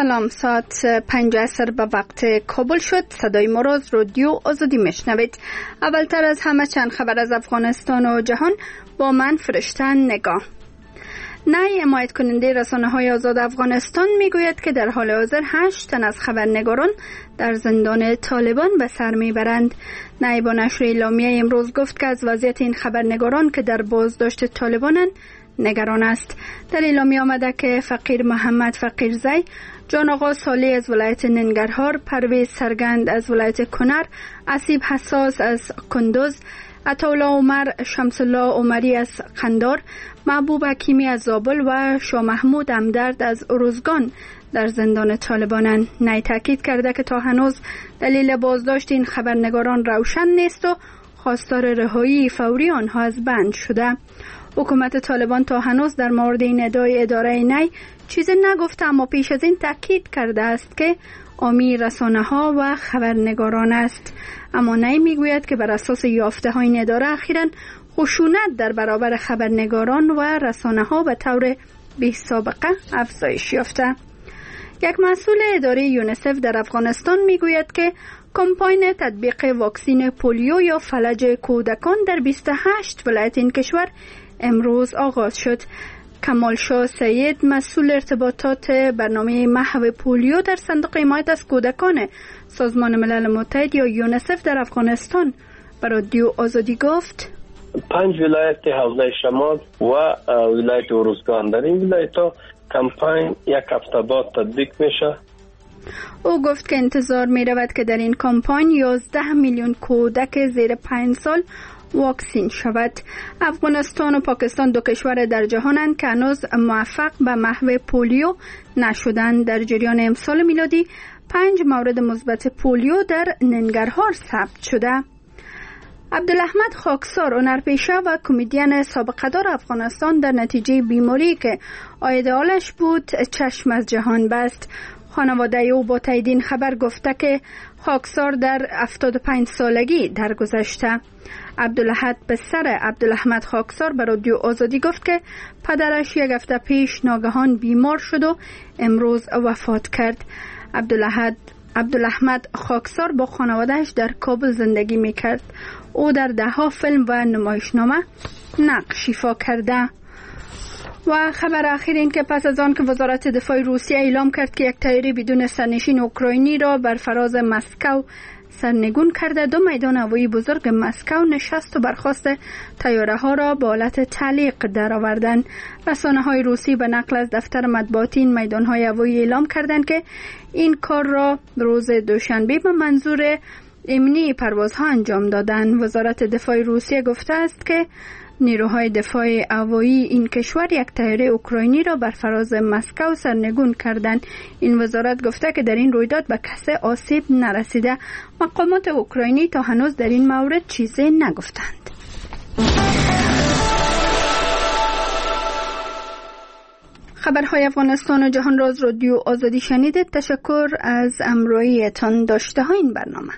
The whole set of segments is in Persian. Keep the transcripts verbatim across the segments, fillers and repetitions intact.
سلام، ساعت پنج عصر به وقت کابل شد. صدای ما را از رادیو آزادی میشنوید. اولتر از همه چند خبر از افغانستان و جهان با من فرشته نگاه. نای حمایت کننده رسانه های آزاد افغانستان میگوید که در حال حاضر هشت تن از خبرنگاران در زندان طالبان به سر میبرند. نای با نشر اعلامیه امروز گفت که از وضعیت این خبرنگاران که در بازداشت طالبانند نگران است. در اعلامیه آمده که فقیر محمد فقیرزی، جان آقا صالح از ولایت ننگرهار، پرویز سرگند از ولایت کنر، اسیب حساس از کندوز، عطاالله عمر، شمس الله عمری از قندار، محبوب حکیمی از زابل و شاه محمود همدرد از ارزگان در زندان طالبانند. نای تاکید کرده که تا هنوز دلیل بازداشت این خبرنگاران روشن نیست و خواستار رهایی فوری آنها از بند شده. حکومت طالبان تا هنوز در مورد این ادعای اداره نی چیزی نگفته، اما پیش از این تاکید کرده است که حامی رسانه ها و خبرنگاران است. اما نی میگوید که بر اساس یافته های این اداره اخیراً خشونت در برابر خبرنگاران و رسانه ها به طور بی سابقه افزایش یافته. یک مسئول اداره یونیسف در افغانستان میگوید که کمپاین تطبیق واکسین پولیو یا فلج کودکان در بیست و هشت ولایت این کشور امروز آغاز شد. کمال شاه سید، مسئول ارتباطات برنامه محو پولیو در صندوق حمایت از کودکان سازمان ملل متحد یا یونیسف در افغانستان، به رادیو آزادی گفت پنج ولایت حوزه شمال و ولایت ارزگان در این ولایت ها کمپاین یک هفته بعد تطبیق میشه. او گفت که انتظار می رود که در این کمپاین یازده میلیون کودک زیر پنج سال واکسین شود. افغانستان و پاکستان دو کشور در جهانند که هنوز موفق به محو پولیو نشدند. در جریان امسال میلادی پنج مورد مثبت پولیو در ننگرهار ثبت شده. عبدالاحمد خاکسار، هنرپیشه و کمدین سابقه دار افغانستان، در نتیجه بیماری که عاید حالش بود چشم از جهان بست. خانواده او با تایید این خبر گفته که خاکسار در هفتاد و پنج سالگی درگذشته. عبدالاحد پسر عبدالاحمد خاکسار به رادیو آزادی گفت که پدرش یک هفته پیش ناگهان بیمار شد و امروز وفات کرد. عبدالاحد عبدالاحمد خاکسار با خانوادهش در کابل زندگی میکرد. او در ده ها فیلم و نمایشنامه نقش ایفا کرده. و خبر اخیر این که پس از آن که وزارت دفاع روسیه اعلام کرد که یک طیاره بدون سرنشین اوکراینی را بر فراز مسکو سرنگون کرده، دو میدان هوایی بزرگ مسکو نشست و برخاست طیاره ها را به حالت تعلیق درآوردند. رسانه های روسی به نقل از دفتر مطبوعاتی این میدان های هوایی اعلام کردند که این کار را روز دوشنبه به منظور امنی پروازها انجام دادند. وزارت دفاع روسیه گفته است که نیروهای دفاع هوایی این کشور یک طیاره اوکراینی را بر فراز مسکو سرنگون کردند. این وزارت گفته که در این رویداد به کسی آسیب نرسیده. مقامات اوکراینی تا هنوز در این مورد چیزی نگفتند. خبرهای افغانستان و جهان را از رادیو آزادی شنیدید. تشکر از همراهیتان. داشته ها این برنامه.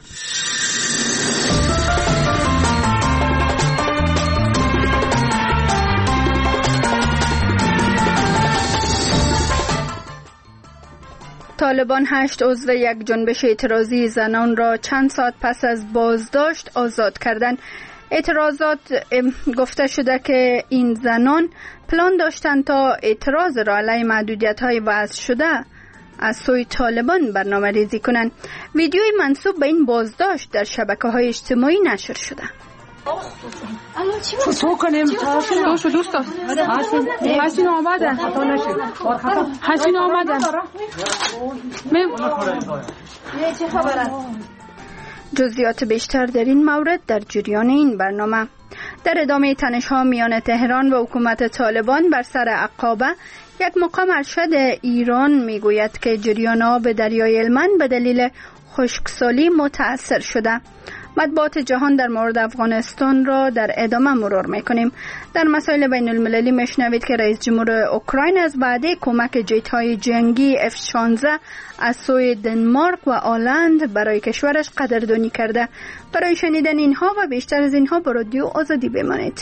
طالبان هشت عضو یک جنبش اعتراضی زنان را چند ساعت پس از بازداشت آزاد کردند. اعتراضات گفته شده که این زنان پلان داشتند تا اعتراض را علیه محدودیت‌های وضع شده از سوی طالبان برنامه ریزی کنند. ویدیوی منسوب به این بازداشت در شبکه‌های اجتماعی نشر شده. تو کنیم دوست دوست حسین آمدن حسین آمدن جزئیات بیشتر در این مورد در جریان این برنامه. در ادامه تنش‌ها میان تهران و حکومت طالبان بر سر عقابه، یک مقام ارشد ایران میگوید که جریان آب دریای هلمند به دلیل خشکسالی متأثر شده. مطبوعات جهان در مورد افغانستان را در ادامه مرور میکنیم. در مسائل بین المللی میشنوید که رئیس جمهور اوکراین از وعده کمک جت‌های جنگی اف شانزده از سوی دنمارک و آلند برای کشورش قدردانی کرده. برای شنیدن اینها و بیشتر از اینها با رادیو آزادی بمانید.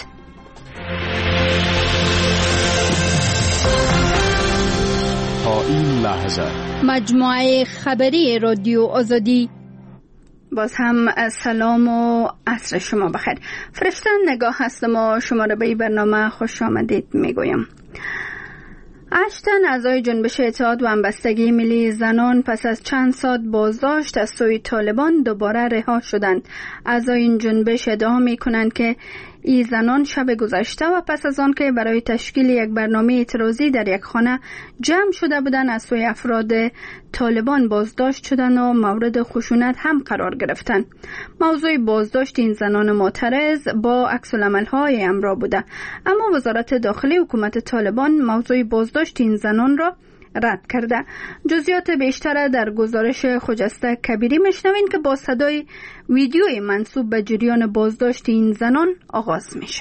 تا این لحظه مجموعه خبری رادیو آزادی. باز هم سلام و عصر شما بخیر. فرشته نگاه هستم و شما را به این برنامه خوش آمدید میگویم. هشت تن اعضای جنبش اتحاد و همبستگی ملی زنان پس از چند ساعت بازداشت از سوی طالبان دوباره رها شدند. اعضای این جنبش ادعا می کنند که این زنان شب گذشته و پس از آن که برای تشکیل یک برنامه اعتراضی در یک خانه جمع شده بودند از سوی افراد طالبان بازداشت شدند و مورد خشونت هم قرار گرفتند. موضوع بازداشت این زنان معترض با عکس‌العمل‌های امرا بوده، اما وزارت داخلی حکومت طالبان موضوع بازداشت این زنان را رد کرده. جزئیات بیشتر در گزارش خجسته کبیری میشنوین که با صدای ویدیوی منسوب به جریان بازداشت این زنان آغاز میشه.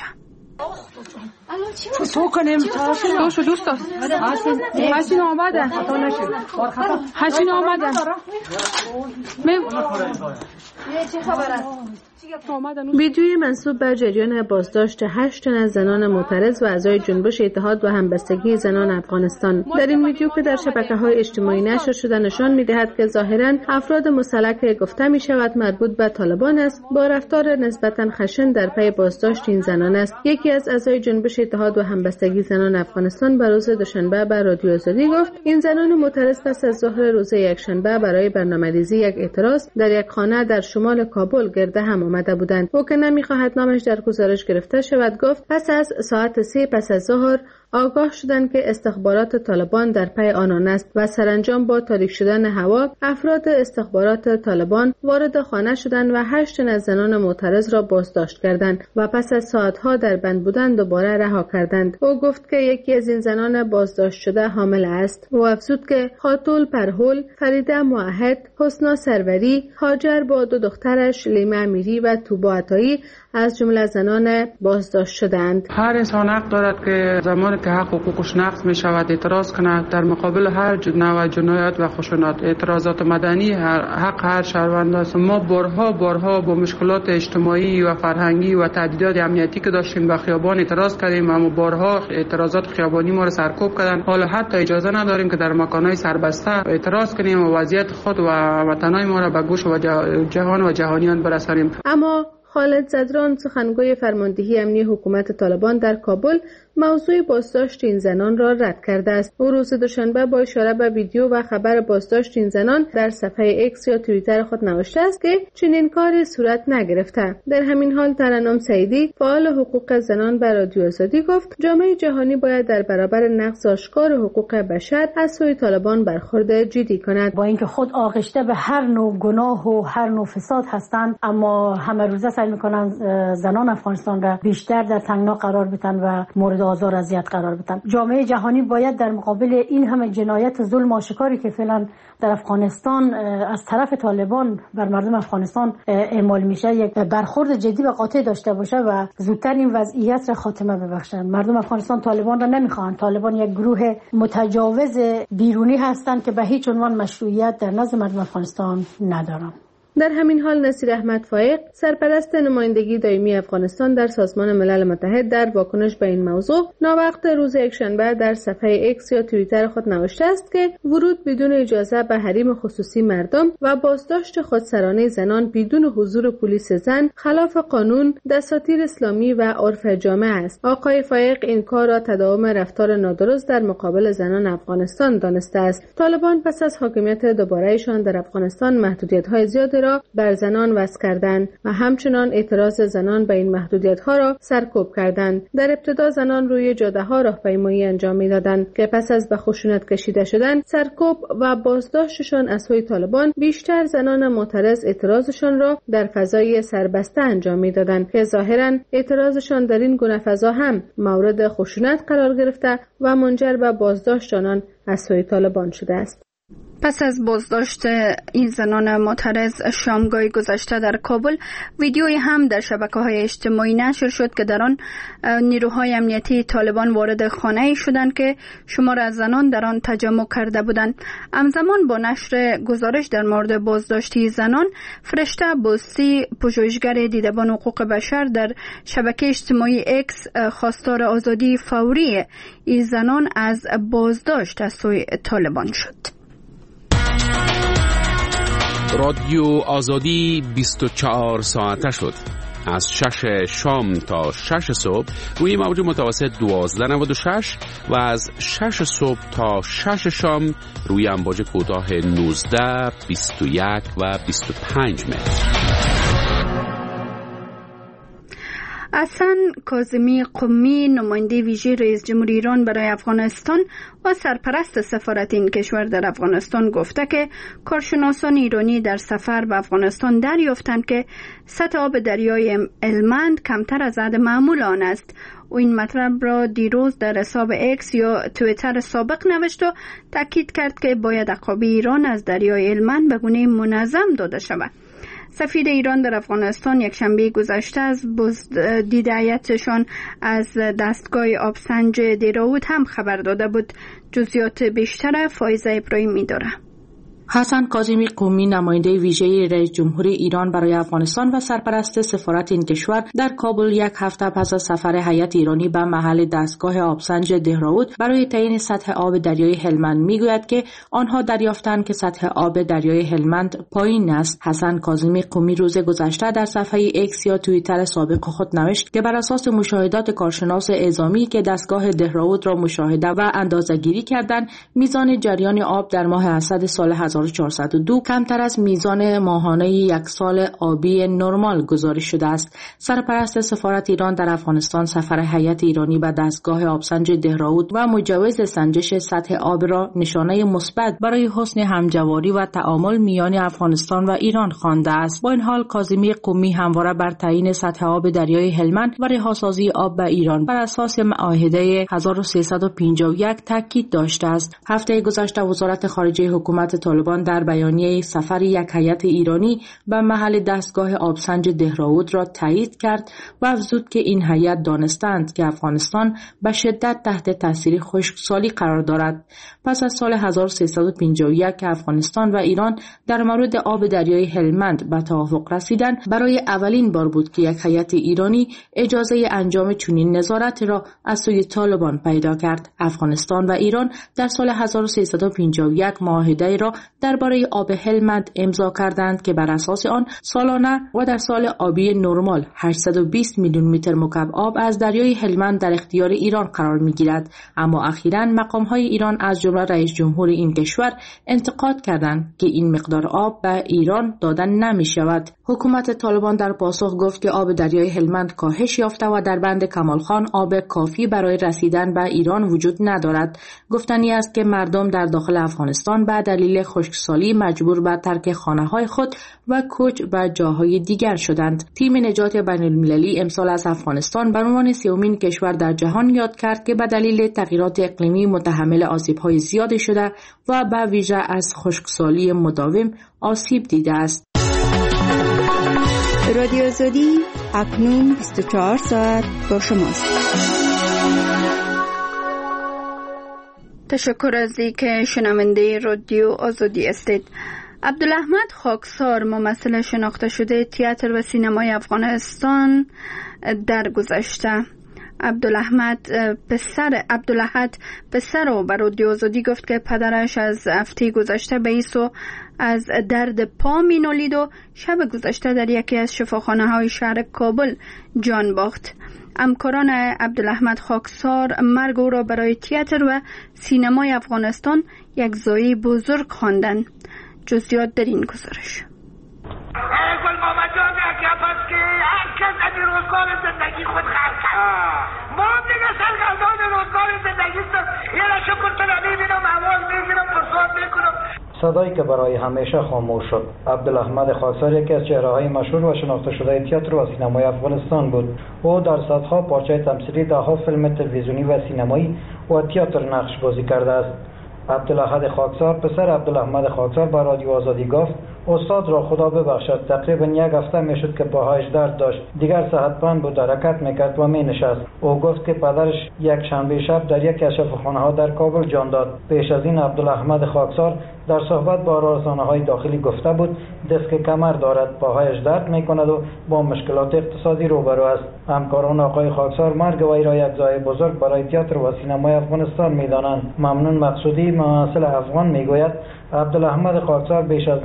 تو کنیم دوست دوست حسین آمده حسین آمده چه خبره؟ ویدیوی منسوب به جریان بازداشت هشت تن از زنان معترض و اعضای جنبش اتحاد و همبستگی زنان افغانستان. در این ویدیو که در شبکه‌های اجتماعی نشر شده نشان می‌دهد که ظاهراً افراد مسلح که گفته می‌شود مربوط به طالبان است با رفتار نسبتاً خشن در پی بازداشت این زنان است. یکی از اعضای جنبش اتحاد و همبستگی زنان افغانستان به روز دوشنبه به رادیو آزادی گفت این زنان معترض پس از ظهر روز یکشنبه برای برنامه‌ریزی یک اعتراض در یک خانه در شمال کابل گرد هم آمده بودند. او که نمی‌خواهد نامش در گزارش گرفته شود گفت پس از ساعت سه پس از ظهر آگاه شدند که استخبارات طالبان در پی آنان است و سرانجام با تاریک شدن هوا افراد استخبارات طالبان وارد خانه شدند و هشت تن از زنان معترض را بازداشت کردند و پس از ساعت‌ها در بند بودند دوباره رها کردند. او گفت که یکی از این زنان بازداشت شده حامل است. او افزود که خاتول پرهول، فریده موحد، حسنا سروری، هاجر با دو دخترش لیمه امیری و توبا عطایی از جمله زنان بازداشت شدند. هر انسان حق دارد که زمانی که حق حقوقش نقض می شود اعتراض کند در مقابل هر نوع جنایت و خشونت. اعتراضات مدنی هر حق هر شهروند است. ما بارها بارها با مشکلات اجتماعی و فرهنگی و تهدیدات امنیتی که داشتیم به خیابان اعتراض کردیم، اما بارها اعتراضات خیابانی ما را سرکوب کردند. حالا حتی اجازه نداریم که در مکان‌های سربسته اعتراض کنیم و وضعیت خود و وطنای ما را به گوش و جهان و جهانیان برسانیم. اما خالد زدران سخنگوی فرماندهی امنی حکومت طالبان در کابل موضوع بازداشت این زنان را رد کرده است. او روز دوشنبه با اشاره به ویدیو و خبر بازداشت این زنان در صفحه اکس یا توییتر خود نوشته است که چنین کاری صورت نگرفته. در همین حال ترنم سعیدی فعال حقوق زنان به رادیو آزادی گفت جامعه جهانی باید در برابر نقض آشکار حقوق بشر از سوی طالبان برخورد جدی کند. با اینکه خود آغشته به هر نوع گناه و هر نوع فساد هستند، اما همه روزه سعی می‌کنند زنان افغانستان را بیشتر در تنگنا قرار بدن و مورد آزار اذیت قرار بدن. جامعه جهانی باید در مقابل این همه جنایت ظلم آشکاری که فعلا در افغانستان از طرف طالبان بر مردم افغانستان اعمال میشه یک برخورد جدی و قاطع داشته باشه و زودتر این وضعیت را خاتمه ببخشند. مردم افغانستان طالبان را نمیخوان. طالبان یک گروه متجاوز بیرونی هستند که به هیچ عنوان مشروعیت در نزد مردم افغانستان ندارند. در همین حال نصیر احمد فایق سرپرست نمایندگی دائمی افغانستان در سازمان ملل متحد در واکنش به این موضوع ناوقت روز یکشنبه در صفحه اکس یا توییتر خود نوشته است که ورود بدون اجازه به حریم خصوصی مردم و بازداشت خودسرانه زنان بدون حضور پلیس زن خلاف قانون، دساتیر اسلامی و عرف جامعه است. آقای فایق این کار را تداوم رفتار نادرست در مقابل زنان افغانستان دانسته است. طالبان پس از حاکمیت دوباره‌ایشان در افغانستان محدودیت‌های زیادی را بر زنان وضع کردند و همچنان اعتراض زنان به این محدودیت‌ها را سرکوب کردند. در ابتدا زنان روی جاده‌ها راهپیمایی انجام می‌دادند که پس از به خشونت کشیده شدن، سرکوب و بازداشتشان از سوی طالبان، بیشتر زنان معترض اعتراضشان را در فضای سربسته انجام می‌دادند که ظاهراً اعتراضشان در این گونه فضا هم مورد خشونت قرار گرفته و منجر به بازداشت آنان از سوی طالبان شده است. پس از بازداشت این زنان معترض شامگاه گذشته در کابل، ویدیویی هم در شبکه‌های اجتماعی نشر شد که در آن نیروهای امنیتی طالبان وارد خانه‌ای شدند که شمار از زنان در آن تجمع کرده بودند. همزمان با نشر گزارش در مورد بازداشت زنان، فرشته بوستی، پژوهشگر دیدبان حقوق بشر، در شبکه اجتماعی اکس خواستار آزادی فوری این زنان از بازداشت از سوی طالبان شد. رادیو آزادی بیست و چهار ساعته شد. از شش شام تا شش صبح روی موج متوسط دوازده نود و شش و از شش صبح تا شش شام روی امواج کوتاه نوزده، بیست و یک و بیست و پنج متر. حسن کاظمی قمی، نماینده ویژه رئیس جمهور ایران برای افغانستان و سرپرست سفارت این کشور در افغانستان گفته که کارشناسان ایرانی در سفر به افغانستان دریافتند که سطح آب دریای هلمند کمتر از حد معمول آن است. او این مطلب را دیروز در حساب اکس یا توییتر سابق نوشت و تاکید کرد که باید عقابه ایران از دریای هلمند به گونه منظم داده شود. سفیر ایران در افغانستان یک شنبه گذشته از بازدید هیئتشان از دستگاه آبسنج دیراود هم خبر داده بود. جزئیات بیشتر فایزه ابراهیمی داره. حسن کاظمی قمی، نماینده ویژه رئیس جمهور ایران برای افغانستان و سرپرست سفارت این کشور، در کابل یک هفته پس از سفر هیئت ایرانی به محل دستگاه آبسنج دهراود برای تعیین سطح آب دریای هلمند میگوید که آنها دریافتند که سطح آب دریای هلمند پایین است. حسن کاظمی قمی روز گذشته در صفحه اکس یا توییتر سابق خود نوشت که بر اساس مشاهدات کارشناس اعزامی که دستگاه دهراود را مشاهده و اندازه‌گیری کردند، میزان جریان آب در ماه اسد سال هزار و چهارصد و دو کمتر از میزان ماهانه یک سال آبی نرمال گزارش شده است. سرپرست سفارت ایران در افغانستان سفر هیئت ایرانی به دستگاه آبسنج دهراود و مجوز سنجش سطح آب را نشانه مثبت برای حسن همجواری و تعامل میان افغانستان و ایران خوانده است. با این حال کاظمی قمی همواره بر تعیین سطح آب دریای هلمند و رهاسازی آب به ایران بر اساس معاهده هزار و سیصد و پنجاه و یک تاکید داشته است. هفته گذشته وزارت خارجه حکومت طالبان در بیانیه سفر یک هیئت ایرانی به محل دستگاه آبسنج دهراود را تایید کرد و افزود که این هیئت دانستند که افغانستان به شدت تحت تاثیر خشکسالی قرار دارد. پس از سال هزار و سیصد و پنجاه و یک که افغانستان و ایران در مورد آب دریای هلمند به توافق رسیدند، برای اولین بار بود که یک هیئت ایرانی اجازه انجام چنین نظارت را از سوی طالبان پیدا کرد. افغانستان و ایران در سال هزار و سیصد و پنجاه و یک معاهده را درباره آب هلمند امضا کردند که بر اساس آن سالانه و در سال آبی نرمال هشتصد و بیست میلیون متر مکعب آب از دریای هلمند در اختیار ایران قرار می‌گیرد. اما اخیراً مقام‌های ایران از جمله رئیس جمهور این کشور انتقاد کردند که این مقدار آب به ایران دادن نمی‌شود. حکومت طالبان در پاسخ گفت که آب دریای هلمند کاهش یافته و در بند کمالخان آب کافی برای رسیدن به ایران وجود ندارد. گفتنی است که مردم در داخل افغانستان به دلیل خشکسالی مجبور به ترک خانه‌های خود و کوچ به جاهای دیگر شدند. تیم نجات بین‌المللی امسال از افغانستان به عنوان سومین کشور در جهان یاد کرد که به دلیل تغییرات اقلیمی متحمل آسیب‌های زیادی شده و به ویژه از خشکسالی مداوم آسیب دیده است. رادیو آزادی اکنون بیست و چهار ساعت با شماست. تشکر از اینکه شنونده رادیو آزادی هستید. عبدالاحمد خاکسار، ممثل شناخته شده تئاتر و سینمای افغانستان، درگذشته. عبدالاحمد پسر عبدالاحد پسر او به رادیو آزادی گفت که پدرش از هفته گذشته به ایسو از درد پا می نالید و شب گذشته در یکی از شفاخانه های شهر کابل جان باخت. همکاران عبدالاحمد خاکسار مرگ او را برای تئاتر و سینمای افغانستان یک ضایعه بزرگ خواندند. جزئیات در این گزارش. گل محمد جان یک هست که هر کس از روزگار زندگی خود خرد کرد. ما دیگه سرگردان روزگار زندگی است. یه شکر طلبی میبینم، اول میگیرم، فرصت میکنم. صدایی که برای همیشه خاموش شد. عبدالاحمد خاکسار یکی از چهره‌های مشهور و شناخته شده تئاتر و سینمای افغانستان بود. او در صدها پارچه تمثیلی، ده‌ها فیلم تلویزیونی و سینمایی و تئاتر نقش بازی کرده است. عبدالاحد خاکسار پسر عبدالاحمد خاکسار به رادیو آزادی گفت استاد را خدا ببخشد تقریبا یک هفته میشد که پاهایش درد داشت، دیگر صحتمند بود، حرکت میکرد و مینشست. او گفت که پدرش یک شنبه شب در یک از شفاخانه‌ها در کابل جان داد. پیش از این عبدالاحمد خاکسار در صحبت با رسانه‌های داخلی گفته بود دست کمر دارد، پاهایش درد میکند و با مشکلات اقتصادی روبرو است. همکاران آقای خاکسار مرگ وی را یک ضایعه بزرگ برای تئاتر و سینمای افغانستان میدانند. ممنون مقصودی، ممثل افغان، میگوید عبدالاحمد خاکسار بیش از نیم قرن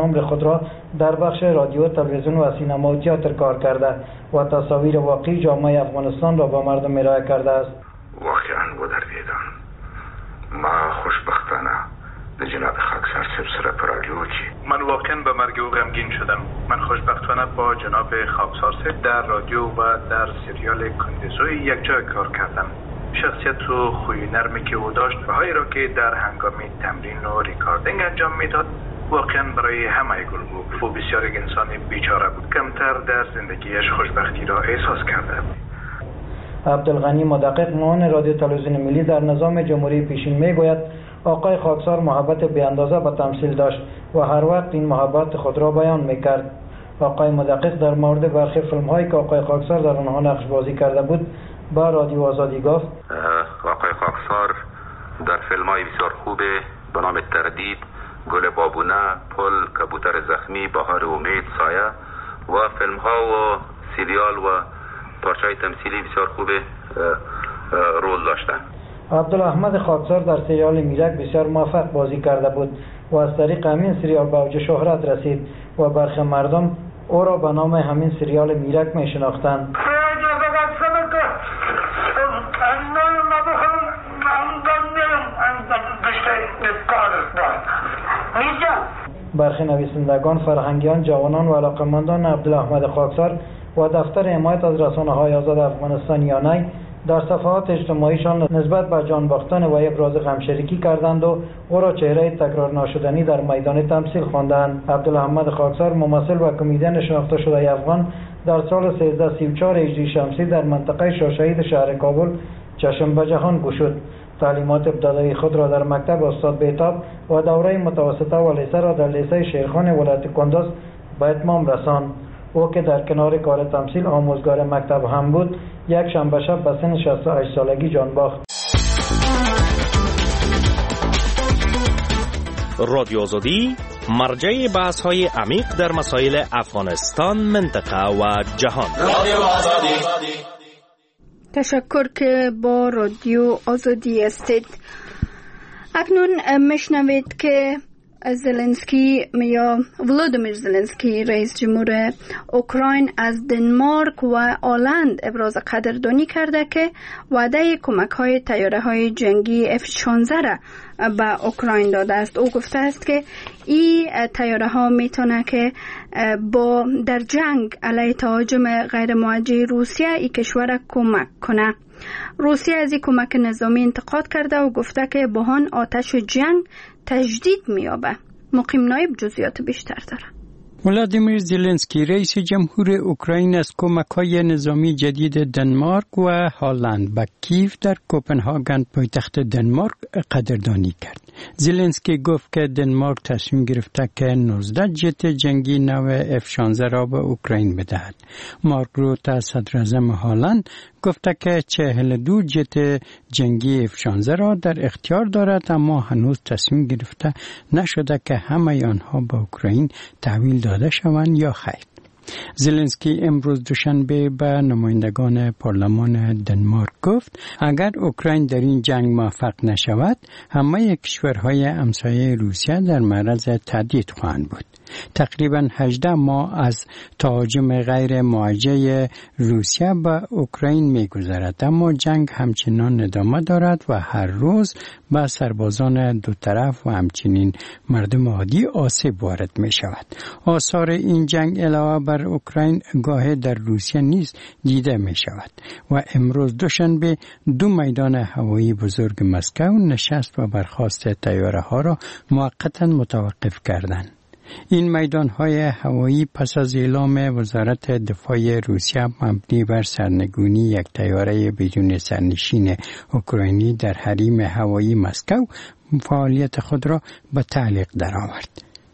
نمر خود را در بخش رادیو، تلویزیون و سینما و تئاتر کار کرده و تصاویر واقعی جامعه افغانستان را به مردم ارائه کرده است. واقعا بدردیدم. ما خوشبختانه به جناب خاکسار صاحب سره پر رادیو کی من واقعا به مرگ او غمگین شدم. من خوشبختانه با جناب خاکسار صاحب در رادیو و در سریال کندزوی یک جای کار کردم. شخصیت و خوی نرمی که او داشت و هایی را که در هنگام تمرین و ریکاردینگ انجام میداد واقعا برای همه گل بود. او بسیار یک انسان بیچاره بود. کمتر در زندگیش خوشبختی را احساس کرده بود. عبدالغنی مدقق معاون رادیو تلویزیون ملی در نظام جمهوری پیشین میگوید آقای خاکسار محبت بی اندازه به تمثیل داشت و هر وقت این محبت خود را بیان میکرد. آقای مدقق در مورد برخی فیلم هایی که آقای خاکسار در آنها نقش بازی کرده بود با رادیو آزادی گفت آقای خاکسار در فیلم های بسیار خوبه به نام تردید، گل بابونه، پل، کبوتر زخمی، بهار امید، سایه و فیلم ها و سریال و پارچه های تمثیلی بسیار خوبه رول داشتن. عبدالاحمد خاکسار در سریال میرک بسیار موفق بازی کرده بود و از طریق همین سریال به اوج شهرت رسید و برخی مردم او را به نام همین سریال میرک می شناختند. برخی نویسندگان، فرهنگیان، جوانان و علاقمندان عبدالاحمد خاکسار و دفتر حمایت از رسانه‌های آزاد افغانستان یانای در صفحات اجتماعیشان نسبت به جان باختن و ابراز غمشریکی کردند و او را چهره تکرار ناشدنی در میدان تمثیل خواندند. عبدالاحمد خاکسار ممثل و کمدین شناخته شده افغان در سال سیزده سی و چهار هجری شمسی در منطقه شاشهید شهر کابل چشم به جهان گشود. تعلیمات ابتدایی خود را در مکتب استاد بیتاب و دوره متوسطه و لیسه را در لیسه شیرخان ولایت کندز به اتمام رساند. او که در کنار کار تمثیل آموزگار مکتب هم بود، یک شنبه شب به سن شصت و هشت سالگی جان باخت. رادیو آزادی مرجع بحث های عمیق در مسائل افغانستان، منطقه و جهان. رادیو آزادی. تشکر که با رادیو آزادی هستید. اکنون میشنوید که زلنسکی یا ولودیمیر زلنسکی رئیس جمهور اوکراین از دنمارک و آلند ابراز قدردانی کرده که وعده کمک های طیاره های جنگی اف شانزده را به اوکراین داده است. او گفته است که این طیاره ها میتونه که با در جنگ علیه تهاجم غیر موجه روسیه این کشور کمک کنه. روسیه از این کمک نظامی انتقاد کرده و گفته که بحران آتش جنگ تجدید می‌یابد. مقیم نایب جزئیات بیشتر داره. ولادیمیر زلنسکی رئیس جمهور اوکراین از کمک‌های نظامی جدید دنمارک و هلند به کیف در کوپنهاگن پایتخت دنمارک قدردانی کرد. زلنسکی گفت که دنمارک تصمیم گرفته که نوزده جت جنگی نو اف شانزده را به اوکراین بدهد. مارک روته صدراعظم هلند گفته که چهل و دو جت جنگی اف شانزده را در اختیار دارد، اما هنوز تصمیم گرفته نشده که همه آنها به اوکراین تحویل داده شوند یا خیر. زلنسکی امروز دوشنبه به نمایندگان پارلمان دنمارک گفت اگر اوکراین در این جنگ موفق نشود، همه کشورهای همسایه روسیه در معرض تهدید خواهند بود. تقریباً هجده ماه از تهاجم غیر موجه روسیه به اوکراین می‌گذرد، اما جنگ همچنان ادامه دارد و هر روز به سربازان دو طرف و همچنین مردم عادی آسیب وارد می‌شود. آثار این جنگ علاوه بر اوکراین گاه در روسیه نیز دیده می‌شود و امروز دوشنبه دو میدان هوایی بزرگ مسکو نشست و برخاست طیاره‌ها را موقتاً متوقف کردند. این میدان‌های هوایی پس از اعلام وزارت دفاع روسیه مبنی بر سرنگونی یک طیاره بدون سرنشین اوکراینی در حریم هوایی مسکو فعالیت خود را به تعلیق درآورد.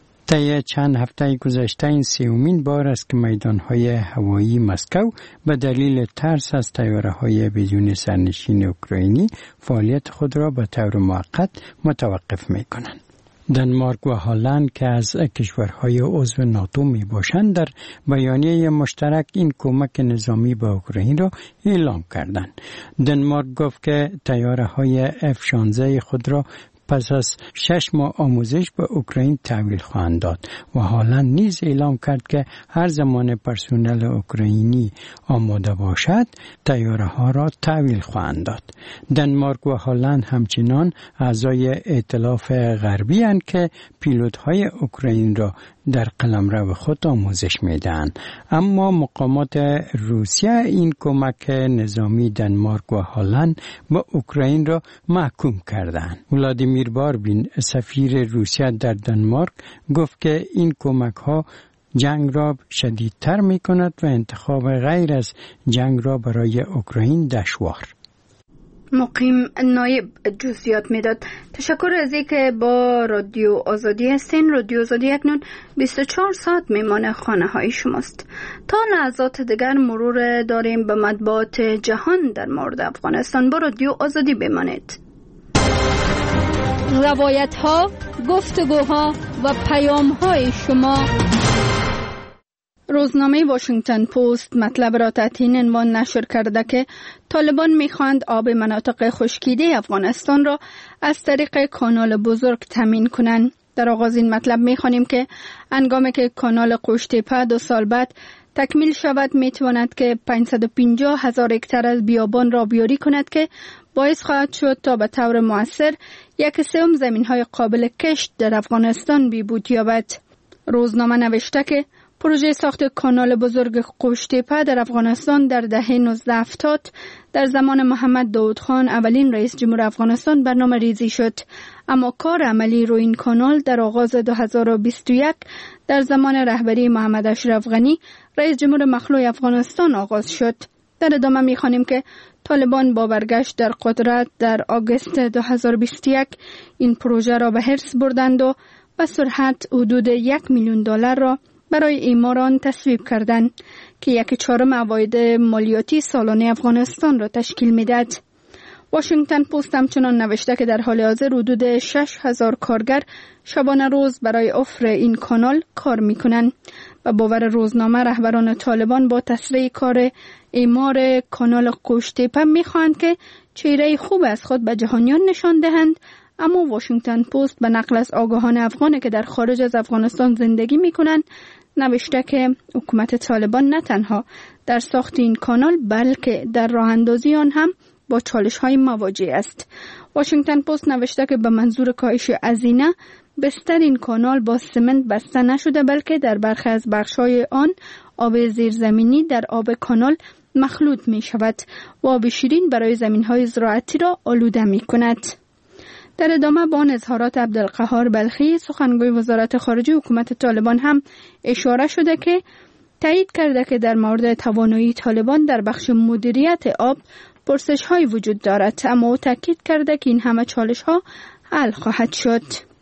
طی چند هفته گذشته این سومین بار است که میدان‌های هوایی مسکو به دلیل ترس از طیاره‌های بدون سرنشین اوکراینی فعالیت خود را به طور موقت متوقف می‌کنند. دنمارک و هلند که از کشورهای عضو ناتو می باشند در بیانیه مشترک این کمک نظامی به اوکراین را اعلام کردند. دنمارک گفت که طیاره‌های اف شانزده خود را پس از شش ماه آموزش به اوکراین تحویل خواهند داد و هالند نیز اعلام کرد که هر زمان پرسنل اوکراینی آماده باشد طیاره ها را تحویل خواهند داد. دنمارک و هالند همچنان اعضای ائتلاف غربی اند که پیلوت های اوکراین را در قلمرو خود آموزش میدهند، اما مقامات روسیه این کمک نظامی دنمارک و هالند به اوکراین را محکوم کردند. ولادیمیر باربین سفیر روسیه در دنمارک گفت که این کمک ها جنگ را شدیدتر می کند و انتخاب غیر از جنگ را برای اوکراین دشوار. مقیم نایب جزئیات میداد. تشکر از اینکه با رادیو آزادی هستین. رادیو آزادی اکنون بیست و چهار ساعت میمانه خانه های شماست. تا لحظات دیگر مرور داریم به مطبوعات جهان در مورد افغانستان. با رادیو آزادی بمانید. روایت ها، گفتگوها و پیام های شما. روزنامه واشنگتن پست مطلب را تحت این عنوان نشر کرده که طالبان می‌خواهند آب مناطق خشکیده افغانستان را از طریق کانال بزرگ تامین کنند. در آغاز این مطلب می‌خوانیم که هنگامی که کانال قوشتیپه دو سال بعد تکمیل شود می‌تواند که پانصد و پنجاه هزار هکتار از بیابان را بیاری کند که باعث خواهد شد تا به طور مؤثر یک سوم زمین‌های قابل کشت در افغانستان بهبود یابد. روزنامه نوشته که پروژه ساخت کانال بزرگ قوشتیپه در افغانستان در دهه نوزده هفتاد در زمان محمد داود خان اولین رئیس جمهور افغانستان برنامه ریزی شد، اما کار عملی روی این کانال در آغاز دو هزار و بیست و یک در زمان رهبری محمد اشرف غنی رئیس جمهور مخلوع افغانستان آغاز شد. در ادامه می‌خوانیم که طالبان با برگشت در قدرت در آگوست دو هزار و بیست و یک این پروژه را به حرص بردند و به سرعت حدود یک میلیون دلار را برای اعمار آن تصویب کردند که یک چهارم عواید مالیاتی سالانه افغانستان را تشکیل می‌دهد. واشنگتن پست همچنان نوشته که در حال حاضر حدود شش هزار کارگر شبانه روز برای افر این کانال کار می‌کنند. و باور روزنامه رهبران طالبان با تسریع کار اعمار کانال قوشتیپه می‌خواهند که چهره خوب از خود به جهانیان نشان دهند، اما واشنگتن پست به نقل از آگاهان افغانی که در خارج از افغانستان زندگی می‌کنند نوشته که حکومت طالبان نه تنها در ساخت این کانال بلکه در راه اندازی آن هم با چالش‌های مواجه است. واشنگتن پست نوشته که به منظور کاهش هزینه بستر این کانال با سمنت بسته نشده، بلکه در برخی از بخش‌های آن آب زیرزمینی در آب کانال مخلوط می‌شود و آب شیرین برای زمین‌های زراعتی را آلوده می‌کند. در ادامه با آن اظهارات عبدالقهار بلخی سخنگوی وزارت خارجه حکومت طالبان هم اشاره شده که تایید کرده که در مورد توانایی طالبان در بخش مدیریت آب پرسش‌های وجود دارد، اما او تاکید کرده که این همه چالش‌ها حل خواهد شد.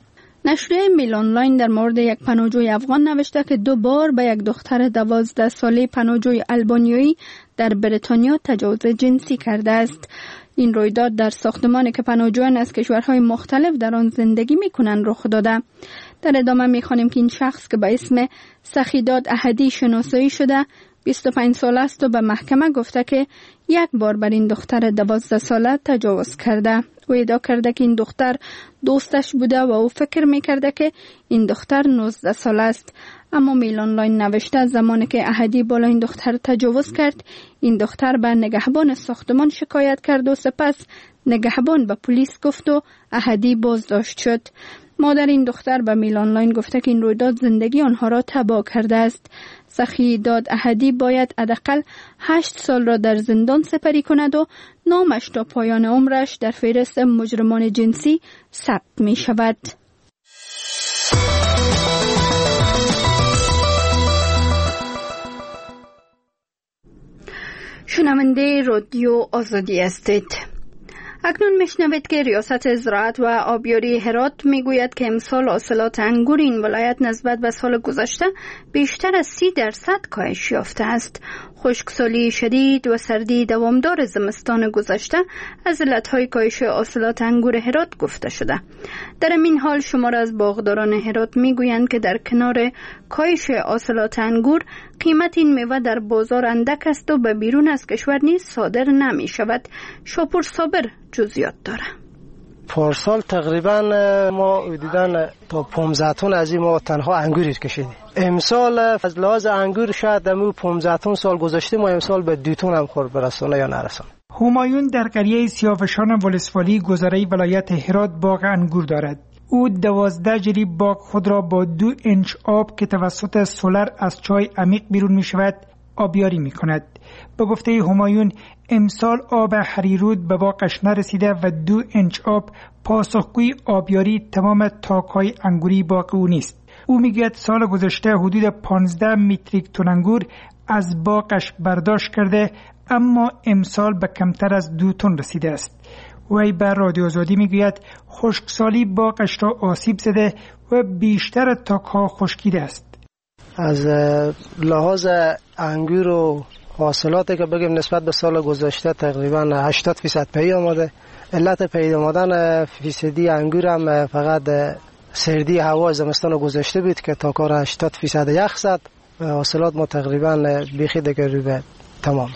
نشریه میل آنلاین در مورد یک پناهجوی افغان نوشته که دو بار به یک دختر دوازده ساله پناهجوی آلبانیایی در بریتانیا تجاوز جنسی کرده است. این رویداد در ساختمانی که پناهجویان از کشورهای مختلف در آن زندگی می‌کنند رخ داده. در ادامه می‌خوانیم که این شخص که به اسم سخیداد احدی شناسایی شده بیست و پنج ساله است و به محکمه گفته که یک بار بر این دختر دوازده ساله تجاوز کرده. او ادعا کرده که این دختر دوستش بوده و او فکر می‌کرده که این دختر نوزده ساله است، اما میل آنلاین نوشته زمانی که احدی بالا این دختر تجاوز کرد این دختر به نگهبان ساختمان شکایت کرد و سپس نگهبان به پلیس گفت و احدی بازداشت شد. مادر این دختر به میل آنلاین گفته که این رویداد زندگی آنها را تباه کرده است. سخی داد احدی باید حداقل هشت سال را در زندان سپری کند و نامش تا پایان عمرش در فهرست مجرمان جنسی ثبت می شود. شنونده رادیو آزادی هستید. اکنون میشنوید که ریاست زراعت و آبیاری هرات میگوید که امسال حاصلات انگور این ولایت نسبت به سال گذشته بیشتر از سی درصد کاهش یافته است. خشکسالی شدید و سردی دوامدار زمستان گذشته از علتهای کاهش حاصلات انگور هرات گفته شده. در این حال شمار از باغداران هرات میگویند که در کنار کاهش حاصلات انگور قیمت این میوه در بازار اندک است و به بیرون از کشور نیز صادر نمی شود. شاپور صابر جزئیات داره. پارسال تقریبا ما دیدن تا پانزده تن از این ما تنها انگور کشیدیم. امسال از لحاظ انگور شاید دمو پانزده تن سال گذشته ما امسال به دو تن هم خورد برسانه یا نرسانه. همایون در قریه سیاوشان ولسوالی گذره ولایت هرات باغ انگور دارد. او دوازده جریب باغ خود را با دو انچ آب که توسط سولر از چای عمیق بیرون می شود آبیاری می کند. به گفته همایون امسال آب هریرود به باغش نرسیده و دو انچ آب پاسخگوی آبیاری تمام تاک‌های انگوری باغ او نیست. او میگوید سال گذشته حدود پانزده متریک تن انگور از باغش برداشت کرده اما امسال به کمتر از دو تن رسیده است. وی بر رادیو آزادی میگوید خشکسالی باغش را آسیب زده و بیشتر تاک‌ها خشکیده است. از لحاظ انگور و حاصلاتی که بگیم نسبت به سال گذشته تقریبا هشتاد فیصد پی آمده. علت پی آمدن فیصدی انگور هم فقط سردی هوا زمستان گذشته بود که تا کار هشتاد فیصد یخ زد و حاصلات ما تقریبا بیخی دیگر رو به تمام.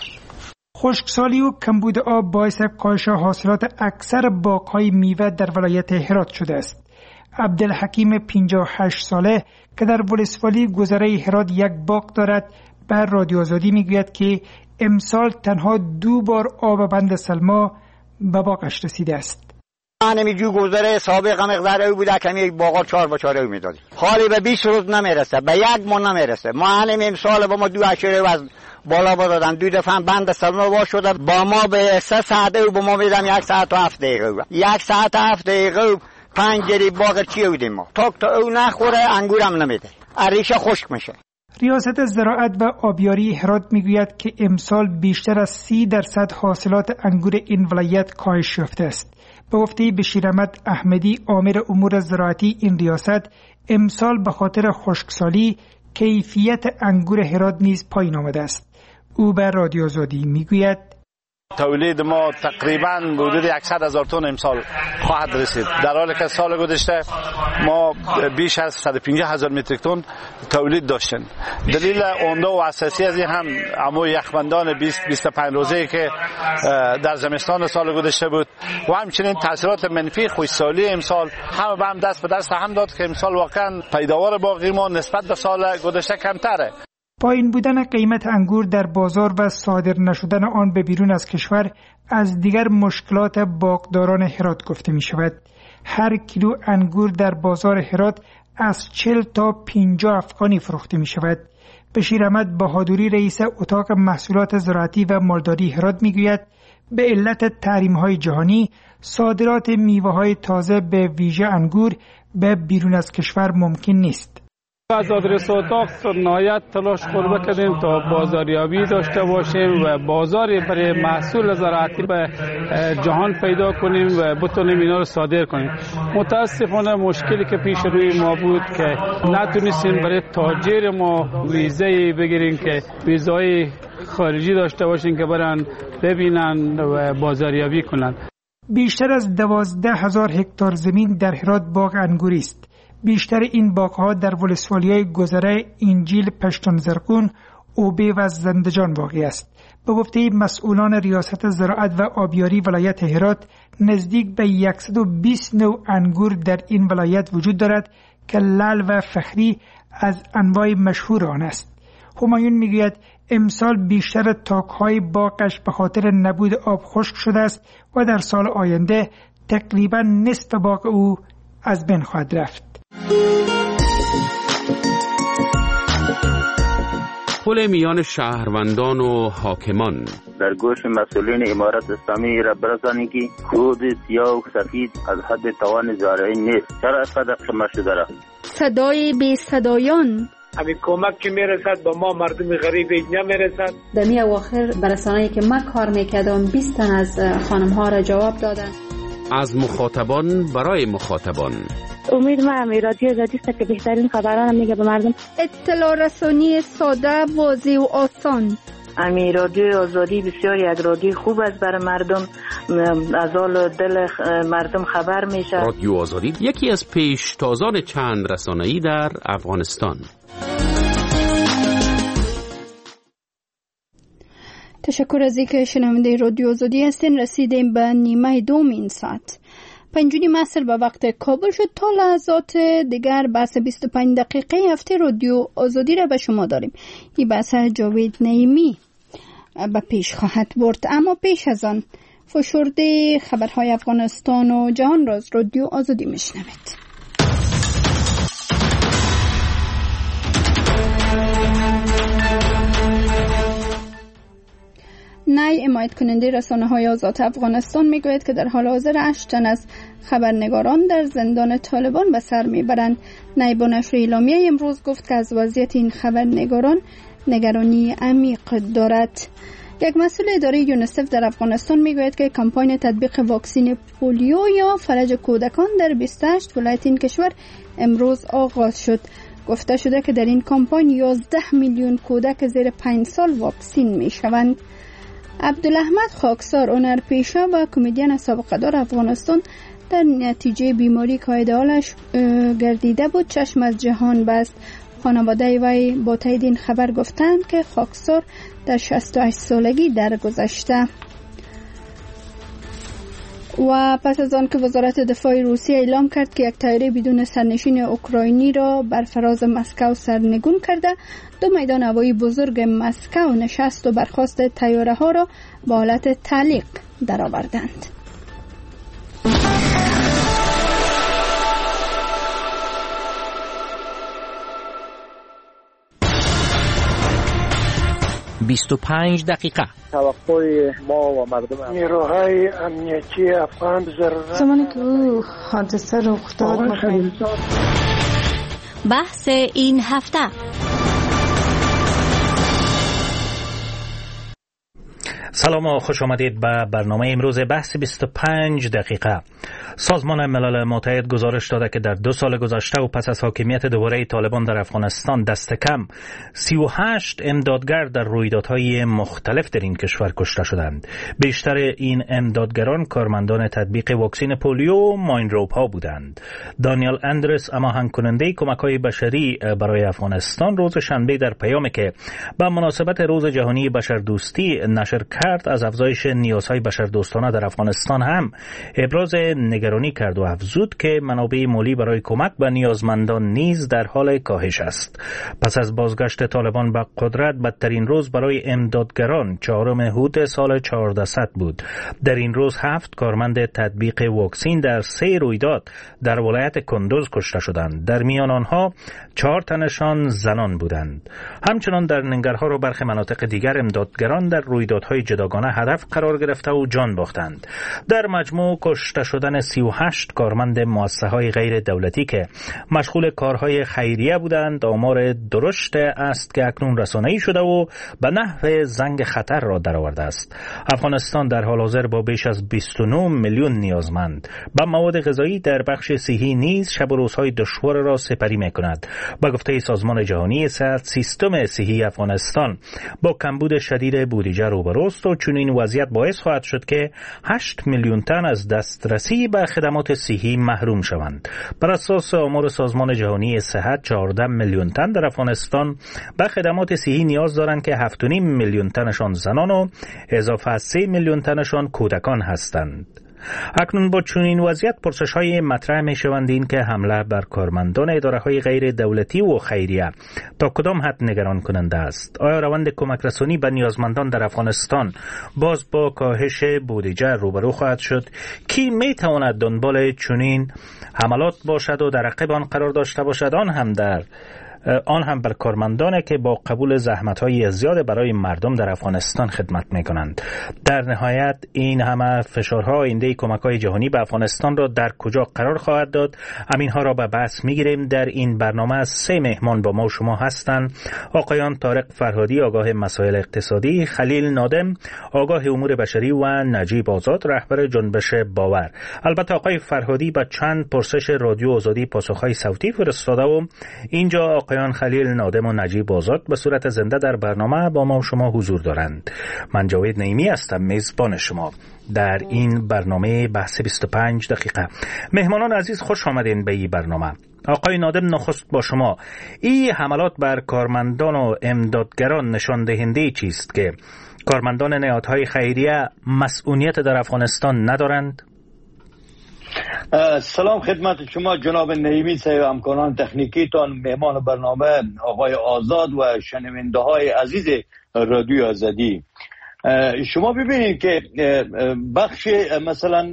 خشکسالی و کمبود آب باعث کاهش حاصلات اکثر باغ‌های میوه در ولایت هرات شده است. عبدالحکیم پنجاه و هشت ساله که در ولسوالی گذره هرات یک باغ دارد بر رادیو آزادی میگوید که امسال تنها دو بار آب بند سلما به باغش رسیده است. من جو گذره سابقا مقدار او بوده که می باغا چهار با چهار او میدادیم. حالی به بیست روز نمیرسه، به یک ماه نمیرسه. ما همین امسال با ما دو اشاره از بالا دادن، دو دفعه بند سلما وا شده با ما به سه ساعت او با ما میدم یک ساعت و هفت دقیقه. یک ساعت و هفت دقیقه پنج جری باغ چی بودیم ما. تا تا او نخوره انگورم نمیده. اریشه خشک میشه. ریاست زراعت و آبیاری هرات میگوید که امسال بیشتر از سی درصد حاصلات انگور این ولایت کاهش یافته است. به گفته بشیراحمد احمدی امور امور زراعتی این ریاست امسال به خاطر خشکسالی کیفیت انگور هرات نیز پایین آمده است. او به رادیو آزادی میگوید تولید ما تقریباً حدود صد هزار تن امسال خواهد رسید، در حالی که سال گذشته ما بیش از صد و پنجاه هزار متریک تن تولید داشتیم. دلیل عمده و اساسی از این هم همون یخبندان بیست بیست و پنج روزه‌ای که در زمستان سال گذشته بود و همچنین تاثیرات منفی خشکسالی امسال همه به هم دست به دست هم داد که امسال واقعاً پیداوار باغی ما نسبت به سال گذشته کمتره. پایین بودن قیمت انگور در بازار و صادر نشدن آن به بیرون از کشور از دیگر مشکلات باغداران هرات گفته می شود. هر کیلو انگور در بازار هرات از چهل تا پنجاه افغانی فروخته می شود. بشیراحمد بهادری رئیس اتاق محصولات زراعتی و مالداری هرات می گوید به علت تحریم های جهانی صادرات میوه های تازه به ویژه انگور به بیرون از کشور ممکن نیست. از آدرس اتاق نهایت تلاش خود بکنیم تا بازاریابی داشته باشیم و بازاری برای محصول زراعتی به جهان پیدا کنیم و بتونیم اینا رو صادر کنیم. متاسفانه مشکلی که پیش روی ما بود که نتونستیم برای تاجر ما ویزه بگیریم که ویزای خارجی داشته باشیم که برن ببینن و بازاریابی کنن. بیشتر از دوازده هزار هکتار زمین در هرات باغ انگوری است. بیشتر این باغ‌ها در ولسوالی‌های گذره انجیل، پشتون زرقون، اوبه و زندجان واقع است. به گفته مسئولان ریاست زراعت و آبیاری ولایت هرات نزدیک به صد و بیست نوع انگور در این ولایت وجود دارد که لعل و فخری از انواع مشهور آن است. همایون میگوید امسال بیشتر تاک‌های باغش به خاطر نبود آب خشک شده است و در سال آینده تقریبا نصف باغ او از بین خواهد رفت. پل میان شهروندان و حاکمان در گوش مسئولین امارت اسلامی را برسانی که خود سیاه و سفید از حد توان زارعی نیست. چرا اینقدر خمه شده را؟ صدای بی صدایان همین کمک که میرسد با ما مردم غریب اینجا میرسد. در می اواخر برسانه‌ای که من کار میکردم بیست تن از خانم ها را جواب دادن. از مخاطبان برای مخاطبان. امید ما هم رادیو آزادی است که بهترین خبران میگه به مردم. اطلاع رسانی ساده، واضح و آسان. امی رادیو آزادی بسیار یک رادیو خوب است برای مردم، از حال دل مردم خبر میشه. رادیو آزادی یکی از پیشتازان چند رسانه‌ای در افغانستان. تشکر از اینکه شنونده رادیو آزادی هستین. رسیدیم به نیمه دوم این ساعت. پنجونی مصر به وقت کابل شد. تا لحظات دیگر بحث بیست و پنج دقیقه هفته رادیو آزادی را به شما داریم. این بحث جاوید نعیمی به پیش خواهد برد، اما پیش از آن فشرده خبرهای افغانستان و جهان را از رادیو آزادی میشنوید. نای حمایت کننده رسانه های آزاد افغانستان میگوید که در حال حاضر هشت تن از خبرنگاران در زندان طالبان به سر میبرند. نای با نشر اعلامیه امروز گفت که از وضعیت این خبرنگاران نگرانی عمیق دارد. یک مسئول اداره یونیسف در افغانستان میگوید که کمپاین تطبیق واکسن پولیو یا فلج کودکان در بیست و هشت ولایت این کشور امروز آغاز شد. گفته شده که در این کمپاین یازده میلیون کودک زیر پنج سال واکسین میشوند. عبدالاحمد خاکسار، هنرپیشه و کمدین سابقه دار افغانستان، در نتیجه بیماری که ایده‌آلش گردیده بود چشم از جهان بست. خانواده وی با تایید این خبر گفتند که خاکسار در شصت و هشت سالگی درگذشته. و پس از آن که وزارت دفاع روسیه اعلام کرد که یک طیاره بدون سرنشین اوکراینی را بر فراز مسکو سرنگون کرده، دو میدان هوایی بزرگ مسکو نشست و برخاست طیاره ها را به حالت تعلیق درآوردند. بیست و پنج دقیقه. توقع ما و مردم نیروهای امنیتی افغان ضرورت زمانی که او حادثه رخ داد. بحث این هفته. سلام و خوش آمدید به برنامه امروز بحث بیست و پنج دقیقه. سازمان ملل متحد گزارش داده که در دو سال گذشته و پس از حاکمیت دوباره طالبان در افغانستان دست کم سی و هشت امدادگر در رویدادهای مختلف در این کشور کشته شدند. بیشتر این امدادگران کارمندان تطبیق واکسن پولیو و ماینروپ ها بودند. دانیل اندرس، هماهنگ کننده کمک‌های بشری برای افغانستان، روز شنبه در پیامی که به مناسبت روز جهانی بشردوستی نشر کرد از افزایش نیازهای بشردوستانه در افغانستان هم ابراز نگرانی کرد و افزود که منابع مالی برای کمک به نیازمندان نیز در حال کاهش است. پس از بازگشت طالبان به قدرت، بدترین روز برای امدادگران چهارم هود سال چهاردهصد بود. در این روز هفت کارمند تطبیق واکسن در سه رویداد در ولایت کندوز کشته شدند. در میان آنها چهار تنشان زنان بودند. همچنان در ننگرهار و برخی مناطق دیگر امدادگران در رویدادهای جداگانه هدف قرار گرفته و جان باختند. در مجموع کشته شدن سی و هشت کارمند مؤسسه‌های غیر دولتی که مشغول کارهای خیریه بودند آمار درشت است که اکنون رسانه‌ای شده و به نحو زنگ خطر را درآورده است. افغانستان در حال حاضر با بیش از بیست و نه میلیون نیازمند به مواد غذایی در بخش صحی نیز شب و روزهای دشوار را سپری می‌کند. با گفته سازمان جهانی صحت، سیستم صحی افغانستان با کمبود شدید بودجه روبروست و چون این وضعیت باعث خواهد شد که هشت میلیون تن از دسترسی به خدمات صحی محروم شوند. بر اساس آمار سازمان جهانی صحت، چهارده میلیون تن در افغانستان به خدمات صحی نیاز دارند که هفت و نیم میلیون تنشان زنان و اضافه از سه میلیون تنشان کودکان هستند. اکنون با چنین وضعیت پرسش‌های مطرح می‌شوند این که حمله بر کارمندان اداره‌های غیر دولتی و خیریه تا کدام حد نگران کننده است؟ آیا روند کمک رسانی به نیازمندان در افغانستان باز با کاهش بودجه روبرو خواهد شد؟ کی می‌تواند دنبال چنین حملات باشد و در عقب آن قرار داشته باشد، آن هم در آن هم بر کارمندانی که با قبول زحمت‌های زیاد برای مردم در افغانستان خدمت می‌کنند؟ در نهایت این همه فشارها آینده کمک‌های جهانی به افغانستان را در کجا قرار خواهد داد؟ همینها را به بحث می‌گیریم. در این برنامه سه مهمان با ما و شما هستند: آقایان طارق فرهادی، آگاه مسائل اقتصادی، خلیل نادم، آگاه امور بشری و نجیب آزاد، رهبر جنبش باور. البته آقای فرهادی با چند پرسش رادیو آزادی پاسخ‌های صوتی فرستاده و اینجا آقایان خلیل نادم و نجیب آزاد به صورت زنده در برنامه با ما و شما حضور دارند. من جاوید نعیمی هستم، میزبان شما در این برنامه بحث بیست و پنج دقیقه. مهمانان عزیز، خوش آمدین به این برنامه. آقای نادم، نخست با شما. این حملات بر کارمندان و امدادگران نشان دهنده چیست که کارمندان نهادهای خیریه مسئولیت در افغانستان ندارند؟ سلام خدمت شما جناب نعیمی صاحب، همکاران تکنیکیتان، مهمان برنامه آقای آزاد و شنونده های عزیز رادیو آزادی. شما ببینید که بخش مثلا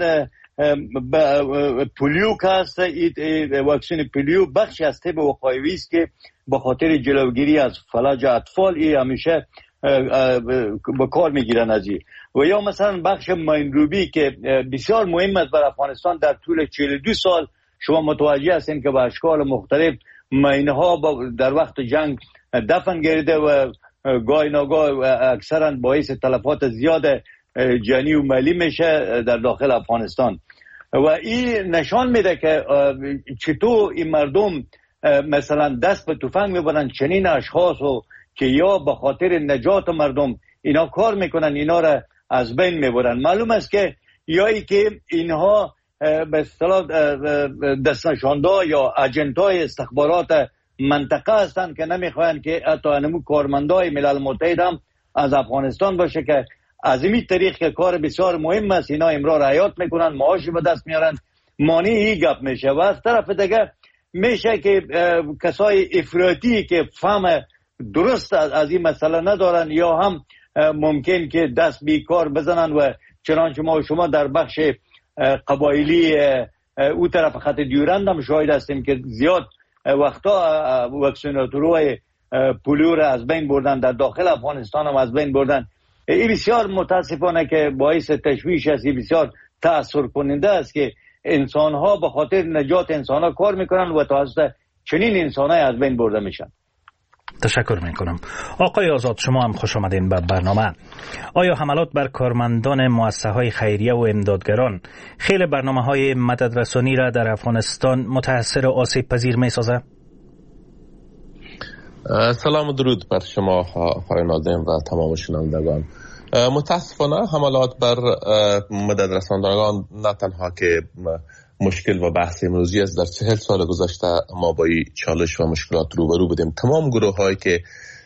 پولیو که هست، واکسن پولیو بخشی از طب وقایوی است که به خاطر جلوگیری از فلج اطفال ای همیشه به کار میگیرن از این. و یا مثلا بخش ماینروبی که بسیار مهم است برای افغانستان، در طول چهل و دو سال شما متوجه هستین که به اشکال مختلف ماینه ها در وقت جنگ دفن گردیده و گاهی ناگاه اکثرا باعث تلفات زیاد جانی و مالی میشه در داخل افغانستان. و این نشان میده که چطور این مردم مثلا دست به تفنگ میبرن، چنین اشخاصو که یا به خاطر نجات مردم اینا کار میکنن، اینا را از بین میبرن. معلوم است که یا ای که اینها به اصطلاح دستنشانده یا اجنتای استخبارات منطقه هستند که نمیخواین که حتی انمو کارمندای ملل متحد هم از افغانستان باشه، که از این طریق که کار بسیار مهم است اینا امرار حیات میکنن، معاشی به دست میارن، مانع این گپ میشه. و از طرف دیگه میشه که کسای افراطی که فهم درست از این مسئله ندارن یا هم ممکن که دست بیکار بزنن و چنانچه ما شما در بخش قبایلی او طرف خط دیورند هم شاهد هستیم که زیاد وقتا واکسیناتورهای پولیو را از بین بردن، در داخل افغانستان هم از بین بردن. این بسیار متاسفانه که باعث تشویش است، بسیار تأثیر کننده است که انسان ها به خاطر نجات انسان ها کار میکنن و توسط چنین انسان های از بین برده میشن. تشکر میکنم. آقای آزاد، شما هم خوش آمدین به برنامه. آیا حملات بر کارمندان مؤسسه های خیریه و امدادگران خیلی برنامه های مددرسانی را در افغانستان متاثر و آسیب پذیر می سازه؟ سلام و درود بر شما آقای ناظم و تمام شنوندگان. متاسفانه حملات بر مددرساندگان نه تنها که مشکل و بحث امروزی است، در چهل سال گذشته ما با این چالش و مشکلات روبرو بودیم. تمام گروه هایی که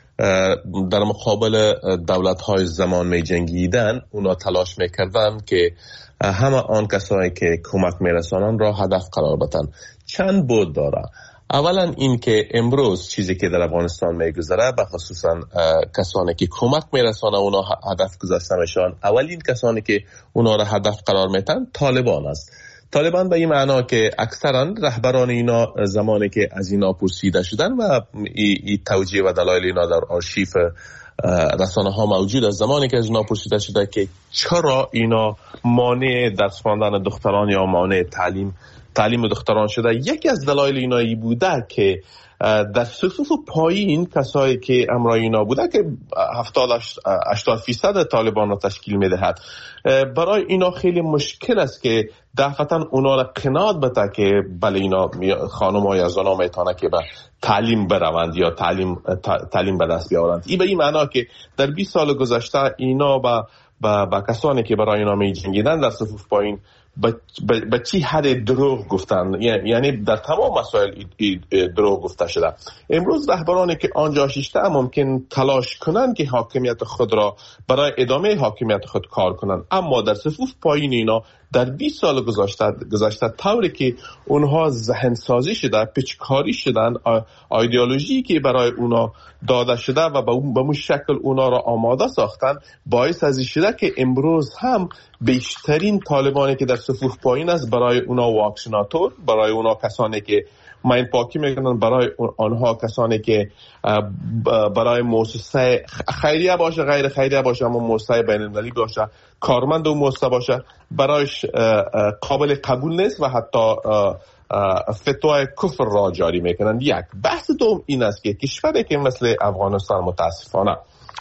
در مقابل دولت های زمان می جنگیدن اونا تلاش می کردن که همه آن کسایی که کمک می رسانن را هدف قرار بدن. چند بود داره. اولا این که امروز چیزی که در افغانستان میگذره به خصوصا کسانی که کمک میرسانه اونا هدف گذاشته میشن، اولین کسانی که اونا را هدف قرار میتن طالبان است. طالبان به این معنا که اکثرا رهبران اینا زمانی که از اینا پرسیده شدن و ای, ای توجیه و دلایل اینا در آرشیف رسانه ها موجود است، زمانی که از اینا پرسیده شده که چرا اینا مانع درس خواندن دختران یا مانع تعلیم تعلیم دختران شده، یکی از دلایل اینایی بوده که در صفوف پایین کسایی که امرای اینا بوده که هفتاد هشتاد فیصد طالبان را تشکیل میدهد، برای اینا خیلی مشکل است که دفعتا اونا را قناعت بده که بله اینا خانم ها یا زن ها میتونه که به تعلیم بروند یا تعلیم تعلیم به دست بیاورند. این به این معنا که در بیست سال گذشته اینا با با کسانی که برای اینا می جنگیدن در صفوف پایین به چی حد دروغ گفتن، یعنی در تمام مسائل دروغ گفته شده. امروز رهبرانی که آنجا شیشته ممکن تلاش کنن که حاکمیت خود را برای ادامه حاکمیت خود کار کنن، اما در صفوف پایین اینا در بیست سال گذشته گذشته طوری که اونها ذهن سازی شده، پیچکاری شدن، ایدئولوژی که برای اونا داده شده و به اون شکل اونا را آماده ساختن، باعث از این شده که امروز هم بیشترین طالبانی که در صفوف پایین است برای اونا واکسیناتور، برای اونا کسانی که ماین پاکی میکنن، برای آنها کسانی که برای مؤسسه خیریه باشه غیر خیریه باشه اما مؤسسه بین المللی باشه، کارمند و مؤسسه باشه، برایش قابل قبول نیست و حتی فتوای کفر را جاری میکنن. یک بحث دوم این است که کشوری که مثل افغانستان متاسفانه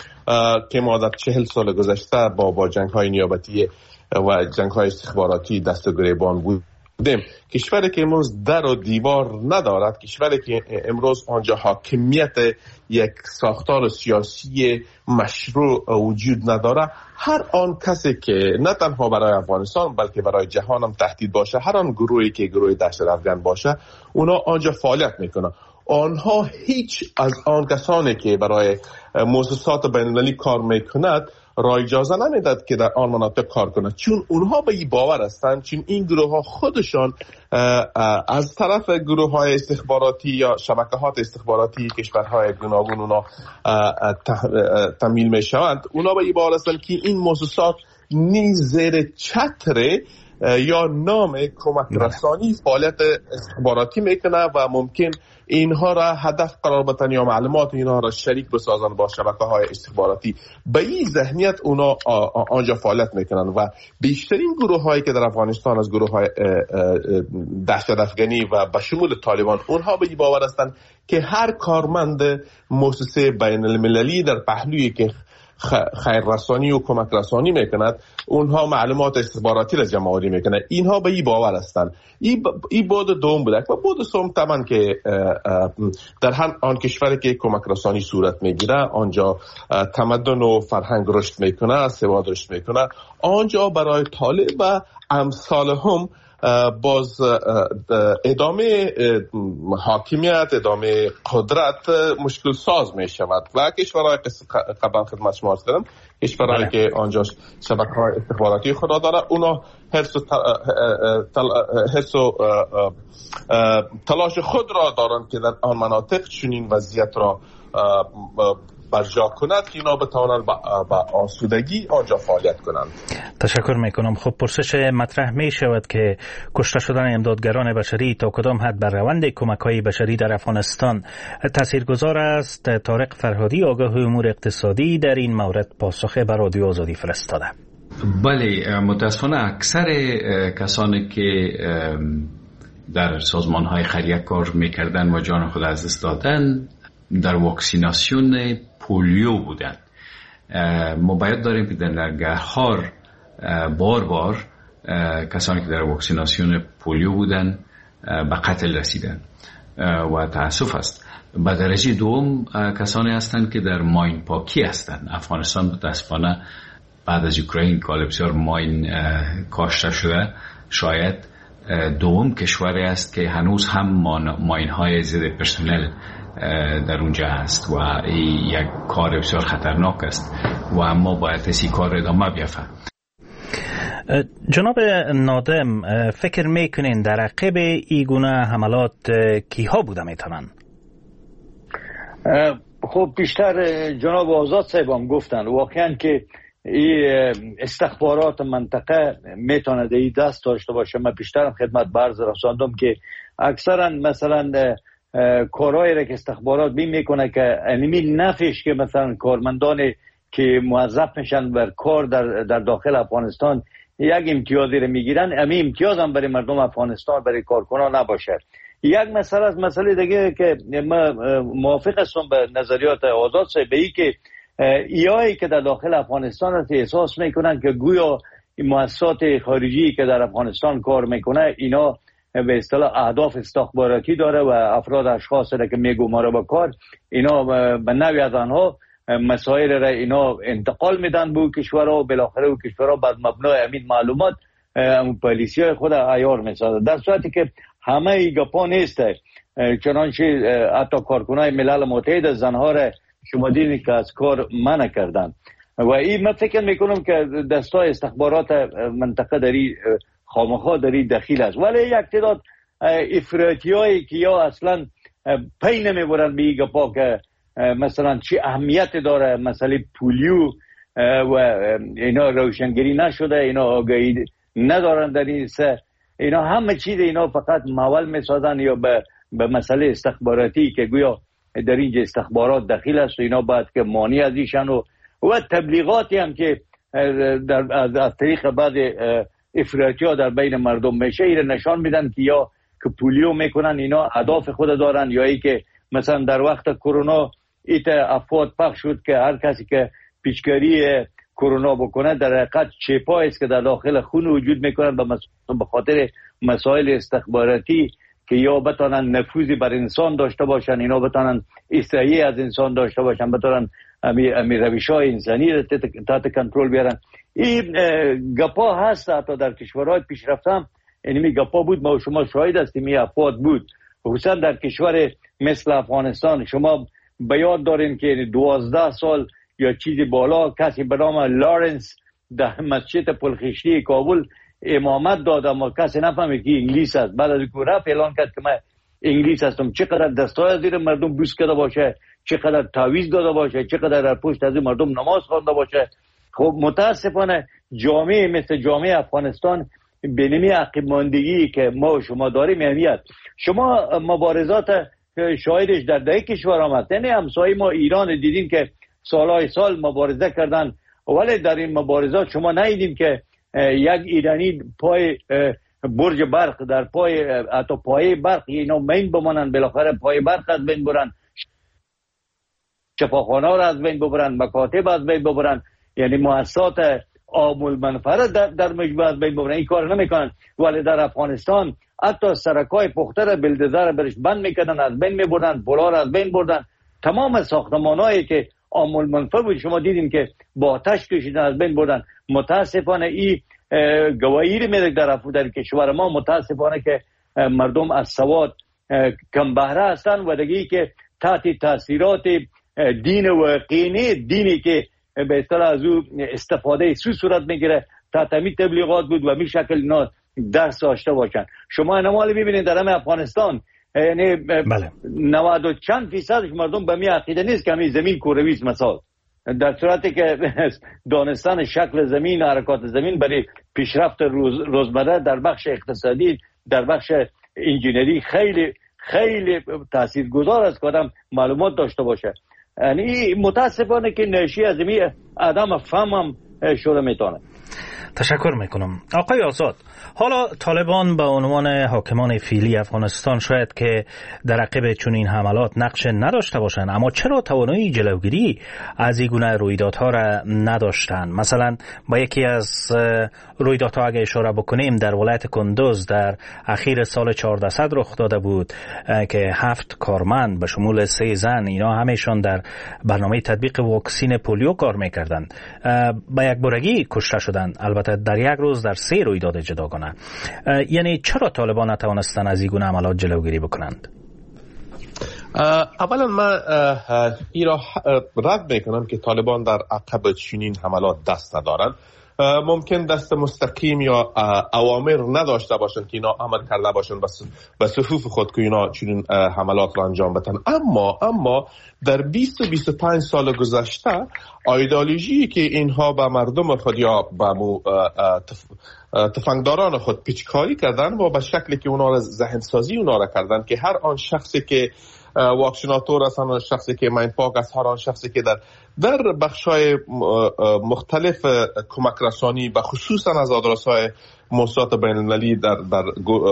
که ما در چهل سال گذشته با با جنگ های نیابتی و جنگ های استخباراتی دست و گریبان بود، کشوری که امروز در و دیوار ندارد، کشوری که امروز آنجا حاکمیت یک ساختار سیاسی مشروع وجود نداره، هر آن کسی که نه تنها برای افغانستان بلکه برای جهان هم تهدید باشه، هر آن گروهی که گروه دهشت افغان باشه، اونا آنجا فعالیت میکنن. آنها هیچ از آن کسانی که برای مؤسسات بین‌المللی کار میکند را اجازه نمیداد که در آن مناطق کار کنند، چون اونها به این باور هستند چون این گروه ها خودشان از طرف گروه های استخباراتی یا شبکه‌های استخباراتی کشورهای گوناگون اونا تمویل می شوند. اونا به این باور هستند که این مؤسسات نیز زیر چتر یا نام کمک رسانی فعالیت استخباراتی میکنه و ممکن اینها را هدف قرار بدن یا معلومات اینها را شریک بسازن با شبکه‌های استخباراتی. به این ذهنیت اونا آنجا فعالیت میکنن و بیشترین گروه هایی که در افغانستان از گروه های دهشت افغانی و به شمول طالبان، اونها به این باور هستند که هر کارمند مؤسسه بین المللی در پهلویی که خیر رسانی و کمک رسانی میکند اونها معلومات استخباراتی را جمع آوری میکنند. اینها به این باور هستند. این ای بود دوم بوده و بود سوم طبعا که در هر آن کشوری که کمک رسانی صورت میگیره آنجا تمدن و فرهنگ رشد میکنه، سواد رشد میکنه. آنجا برای طالب و امثال هم باز ادامه حاکمیت، ادامه قدرت مشکل ساز می شود و کشورهای قبلا خدمت شما عرض کردم کشورهایی که آنجا شبکه‌های استخباراتی خود داره اونا حرص و حرص و تلاش خود را دارند که در آن مناطق چنین وضعیت را برجا کند که اینا بتوانند با آسودگی آنجا فعالیت کنند. تشکر میکنم. خب پرسش مطرح می شود که کشته شدن امدادگران بشری تا کدام حد بر روند کمک های بشری در افغانستان تاثیرگذار است؟ طارق فرهادی آگاه امور اقتصادی در این مورد پاسخ بر رادیو آزادی فرستاده. بله، متاسفانه اکثر کسانی که در سازمان های خیریه کار میکردن و جان خود از دست دادن در واکسیناسیون پولیو بودن. ما باید داریم که در نرگهار بار بار کسانی که در واکسیناسیون پولیو بودن به قتل رسیدن و تأسف است. به درجه دوم کسانی هستند که در ماین پاکی هستند. افغانستان متاسفانه بعد از اوکراین که بسیار ماین کاشته شده شاید دوم کشوری است که هنوز هم ماین های ضد پرسنل در اونجا هست و این یک کار بسیار خطرناک است و اما باید این کار ادامه بیافته. جناب نادم، فکر میکنین در عقب این گونه حملات کیها بوده میتونن؟ خب بیشتر جناب آزاد صاحب هم گفتن واقعا که این استخبارات منطقه میتونه این دست داشته باشه. من بیشترم خدمت برز رساندم که اکثرا مثلا کارهایی را که استخبارات بین میکنه که انمی نفش که مثلا کارمندان که موظف میشن بر کار در, در داخل افغانستان یک امتیازی را میگیرن، امی امتیاز هم برای مردم افغانستان برای کارکنان نباشه. یک مسئله از مسئله دیگه که ما موافق هستم به نظریات آزاد صاحب ای که ایایی که در داخل افغانستان هست احساس میکنن که گویا مؤسسات خارجی که در افغانستان کار میکنه اینا به اصطلاح اهداف استخباراتی داره و افراد اشخاص را که میگماره به کار اینا به نوعی از آنها مسائل را اینا انتقال میدن به کشورها و بالاخره و کشورها بعد مبنای امین معلومات پالیسی های خود عیار میسازه، در صورتی که همه ای گپا نیسته. چنانچه حتی کارکنای ملل متحد زنها را شما دیدید که از کار منع کردن و این من فکر میکنم که دستای استخبارات منطقه داری خامخا داری دخیل است، ولی یک تعداد افراطی هایی که یا اصلا پی نمیبرن به این گپا که مثلا چی اهمیت داره مسئله پولیو و اینا روشنگری نشده، اینا آگاهی ندارن در این سه، اینا همه چیز اینا فقط مول میسازن یا به به مسئله استخباراتی که گویا در اینجا استخبارات دخیل است و اینا باید که مانع از ایشن و و تبلیغاتی هم که در از, از طریق بعض افراطی ها در بین مردم میشه ایره نشان میدن که یا که پولیو میکنن اینا اهداف خود دارن یا ای که مثلا در وقت کرونا ایت افواد پخش شد که هر کسی که پیچکاری کرونا بکنه در حقیقت چپایی است که در داخل خون وجود میکنن به خاطر مسائل استخباراتی که یا بتانن نفوذی بر انسان داشته باشن، اینا بتانن استحیی از انسان داشته باشن، بتانن امی, امی روش‌های انسانی را تحت کنترل بیارن. این گپا هست حتی در کشورهای پیشرفته هم اینمی گپا بود، ما شما شاهد هستیم این افواد بود، خصوصا در کشور مثل افغانستان. شما به یاد دارین که دوازده سال یا چیزی بالا کسی به نام لارنس در مسجد پلخشتی کابل امامت داد، اما کسی نفهمید که انگلیس است. بعد از اینکه رفت اعلان کرد که من انگلیس هستم، چقدر دستای از زیر مردم بوس کرده باشه، چقدر تعویض داده باشه، چقدر در پشت از مردم نماز خوانده باشه. خب متاسفانه جامعه مثل جامعه افغانستان به نمی عقب ماندگی که ما و شما داریم اهمیت. شما مبارزات شاهدش در ده کشور آمد، یعنی همسایه ما ایران دیدیم که سالهای سال مبارزه کردن، ولی در این مبارزات شما ندیدیم که یک ایرانی پای برج برق در پای حتی پای برق اینا مین بمانن، بالاخره پای برق از بین برن، شفاخانه را از بین ببرن، مکاتب از بین ببرن، یعنی مؤسسات عام المنفعه در, در مجموع از بین ببرن. این کار نمیکنن. ولی در افغانستان حتی سرکای پخته را بلدزر برش بند میکردن، از بین میبردن، پولا را از بین بردن. تمام ساختمانایی که عام المنفعه بود شما دیدیم که با آتش کشیدن، از بین بردن. متاسفانه این گواهی میده در در کشور ما، متاسفانه که مردم از سواد کم بهره هستند و دیگه که تحت تاثیرات دین و قینه دینی که به اصطلاح از او استفاده سو صورت میگیره تحت می تبلیغات بود و می شکل اینا درس داشته باشن. شما نمالی ببینید در همه افغانستان، یعنی بله. نود و چند فیصدش مردم به می عقیده نیست که همین زمین کوروی است مثال، در صورتی که دانستن شکل زمین، حرکات زمین برای پیشرفت روز روزمره در بخش اقتصادی، در بخش انجینری خیلی خیلی تاثیرگذار است که آدم معلومات داشته باشه. یعنی متاسفانه که نشی از این آدم فهمم شده میتونه. تشکر میکنم. آقای آزاد، حالا طالبان به عنوان حاکمان فعلی افغانستان شاید که در عقب چنین حملات نقش نداشته باشند، اما چرا توانایی جلوگیری از این گونه رویدادها را نداشتند؟ مثلا با یکی از رویدادها اگه اشاره بکنیم، در ولایت کندوز در اخیر سال چهاردهصد رخ داده بود که هفت کارمند به شمول سه زن، اینا همشون در برنامه تطبیق واکسین پولیو کار میکردند، با یک بارگی کشته شدند، البته در یک روز در سه رویداد جداگانه. یعنی چرا طالبان نتوانستند از این گونه عملات جلوگیری بکنند؟ اولا من این را رد میکنم که طالبان در عقب چنین حملات دست ندارند. ممکن دست مستقیم یا اوامر نداشته باشند که اینا عمل کرده باشند به صفوف خود که اینا چنین حملات را انجام بدن. اما اما در بیست و بیست و پنج سال گذشته ایدئولوژی که اینها به مردم خود یا به تفنگداران خود پیچکاری کردن و به شکلی که اونا را ذهن سازی اونا را کردن که هر آن شخصی که واکسیناتور هستن، آن شخصی که ماین پاک است، هر آن شخصی که در در بخشای مختلف کمک رسانی و خصوصا از آدرس‌های موسسات بین‌المللی در در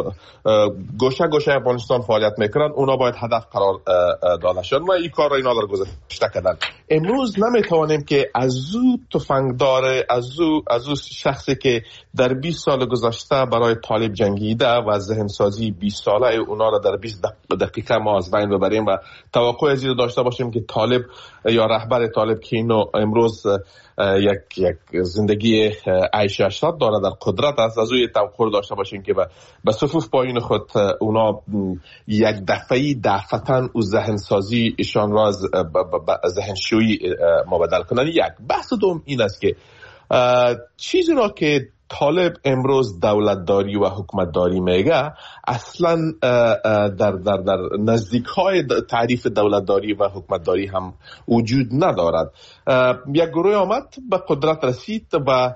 گوشه گوشه افغانستان فعالیت میکنن، اونا باید هدف قرار داده شد و این کار را اینا در گذشته کردن. امروز نمیتوانیم که از او تفنگدار، از او از او شخصی که در بیست سال گذشته برای طالب جنگیده و ذهن سازی بیست ساله اونا را در بیست دقیقه ما از بین ببریم و توقع از این داشته باشیم که طالب یا رهبر طالب که اینو امروز یک یک زندگی عیش اشرف داره، در قدرت است، از اوی توقع داشته باشیم که به صفوف پایین خود اونا یک دفعی دفتن و ذهن سازی ایشان را از ذهن شویی مبدل کنن. یک بحث دوم این است که چیزی را که طالب امروز دولتداری و حکومتداری میگه اصلا در در در نزدیک‌های تعریف دولتداری و حکومتداری هم وجود ندارد. یک گروه آمد به قدرت رسید و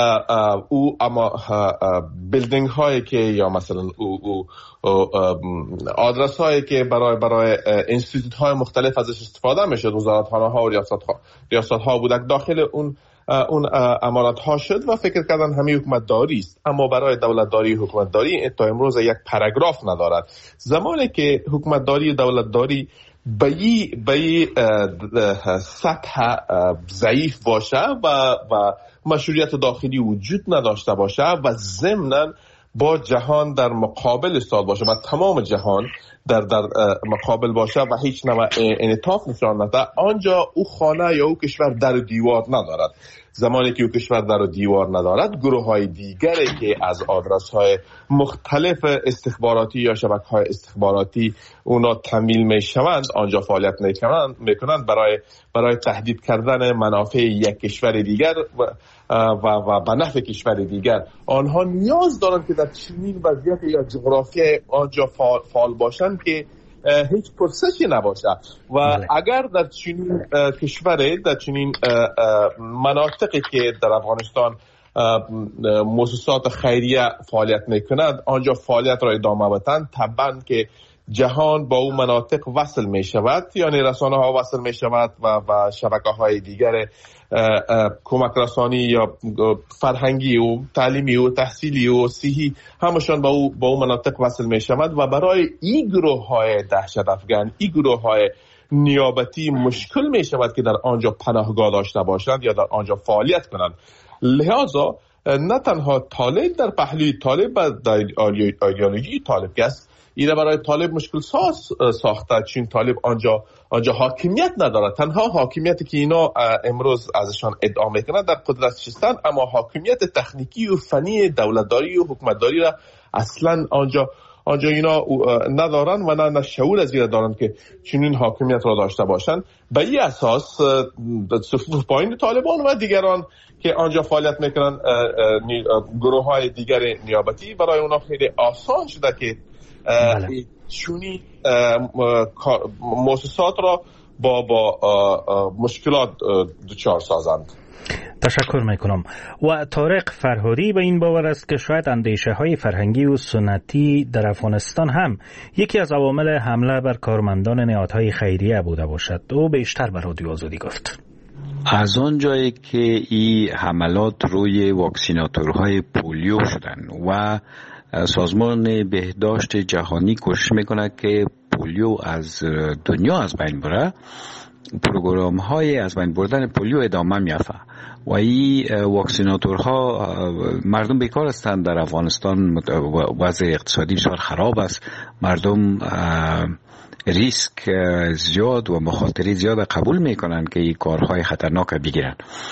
او اما بیلدینگ هایی که یا مثلا او, او آدرس هایی که برای برای انستیتوت های مختلف ازش استفاده میشد، وزارتخانه ها و ریاست ها ریاست ها بودک، داخل اون اون امارات ها شد و فکر کردن همین حکومتداری است. اما برای دولتداری حکومتداری تا امروز یک پاراگراف ندارد. زمانی که حکومتداری دولتداری به این سطح ضعیف باشه و و مشروعیت داخلی وجود نداشته باشه و ضمناً با جهان در مقابل استاد باشه و تمام جهان در در مقابل باشه و هیچ نوع انعطاف نشان نده، آنجا او خانه یا او کشور در و دیوار ندارد. زمانی که او کشور در و دیوار ندارد، گروه های دیگری که از آدرس های مختلف استخباراتی یا شبکه های استخباراتی اونا تمویل می شوند آنجا فعالیت می کنند برای برای تهدید کردن منافع یک کشور دیگر و و و به نفع کشور دیگر. آنها نیاز دارند که در چنین وضعیت یا جغرافی آنجا فعال, فعال باشند که هیچ پرسشی نباشه و بله. اگر در چنین کشوری، در چنین مناطقی که در افغانستان مؤسسات خیریه فعالیت میکنند آنجا فعالیت را ادامه بدن، طبعا که جهان با اون مناطق وصل می شود، یعنی رسانه ها وصل می شود و, و شبکه های دیگر کمک رسانی یا فرهنگی و تعلیمی و تحصیلی و صحی همشان با او با اون مناطق وصل می شود و برای این گروه های دهشت افغان، این گروه های نیابتی مشکل می شود که در آنجا پناهگاه داشته باشند یا در آنجا فعالیت کنند. لذا نه تنها طالب در پهلوی طالب و در ایدئولوژی طالب که است، ایره برای طالب مشکل ساز ساخته، چون طالب آنجا آنجا حاکمیت ندارد. تنها حاکمیتی که اینا امروز ازشان ادعا میکنند در قدرت نشستن، اما حاکمیت تکنیکی و فنی دولتداری و حکومتداری را اصلا آنجا آنجا اینا ندارن و نه, نه شعور از این دارن که چنین حاکمیت را داشته باشند. به این اساس صفوف پایین طالبان و دیگران که آنجا فعالیت میکنن، گروه های دیگر نیابتی، برای اونا خیلی آسان شده که چونی مؤسسات را با با مشکلات دچار سازند. تشکر میکنم. و طارق فرهادی به این باور است که شاید اندیشه های فرهنگی و سنتی در افغانستان هم یکی از عوامل حمله بر کارمندان نهادهای خیریه بوده باشد. او بیشتر بر رادیو آزادی گفت. از آن جایی که این حملات روی واکسیناتورهای پولیو شدن و سازمان بهداشت جهانی کوشش میکنه که پولیو از دنیا از بین بره، پروگرام های از بین بردن پولیو ادامه میافته و این واکسیناتورها مردم بیکار هستند. در افغانستان وضع اقتصادی بسیار خراب است، مردم ریسک زیاد و مخاطره زیاد قبول میکنن که این کارهای خطرناک بگیرن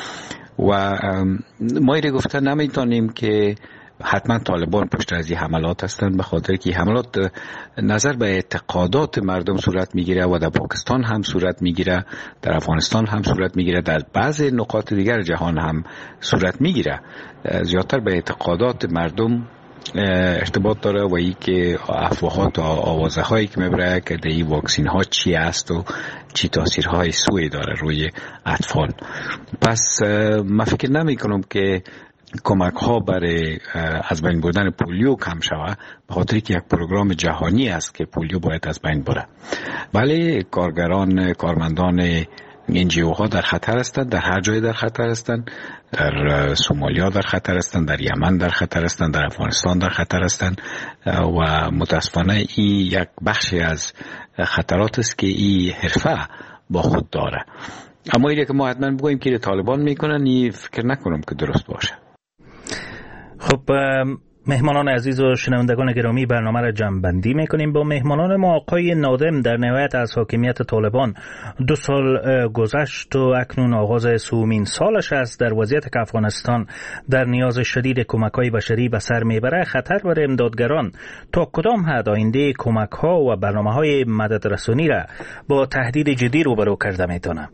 و ما ایره گفته نمیتونیم که حتما طالبان پشت از این حملات هستند، به خاطر که حملات نظر به اعتقادات مردم صورت میگیره و در پاکستان هم صورت میگیره، در افغانستان هم صورت میگیره، در بعضی نقاط دیگر جهان هم صورت میگیره. زیادتر به اعتقادات مردم ارتباط داره و ای که افواهات و آوازه هایی که میبره که در این واکسین ها چی است و چی تاثیرهای سوی داره روی اطفال. پس من فکر نمی کنم که کمک ها برای از بین بردن پولیو کم شود، به خاطر که یک پروگرام جهانی است که پولیو باید از بین بره. بله، کارگران، کارمندان این جی او ها در خطر هستند، در هر جای در خطر هستند، در سومالیا در خطر هستند، در یمن در خطر هستند، در افغانستان در خطر هستند و متاسفانه این یک بخشی از خطرات است که این حرفه با خود داره. اما اینه که ما حتما بگوییم که طالبان میکنن، این فکر نکنم که درست باشه. خب مهمانان عزیز و شنوندگان گرامی، برنامه را جمع‌بندی میکنیم. با مهمانان ما آقای نادم در نهایت از حاکمیت طالبان دو سال گذشت و اکنون آغاز سومین سالش است. در وضعیت که افغانستان در نیاز شدید کمک‌های بشری به سر میبره، خطر بر امدادگران تا کدام حد آینده کمک‌ها و برنامه‌های مددرسانی را با تهدید جدی روبرو کرده میتونه؟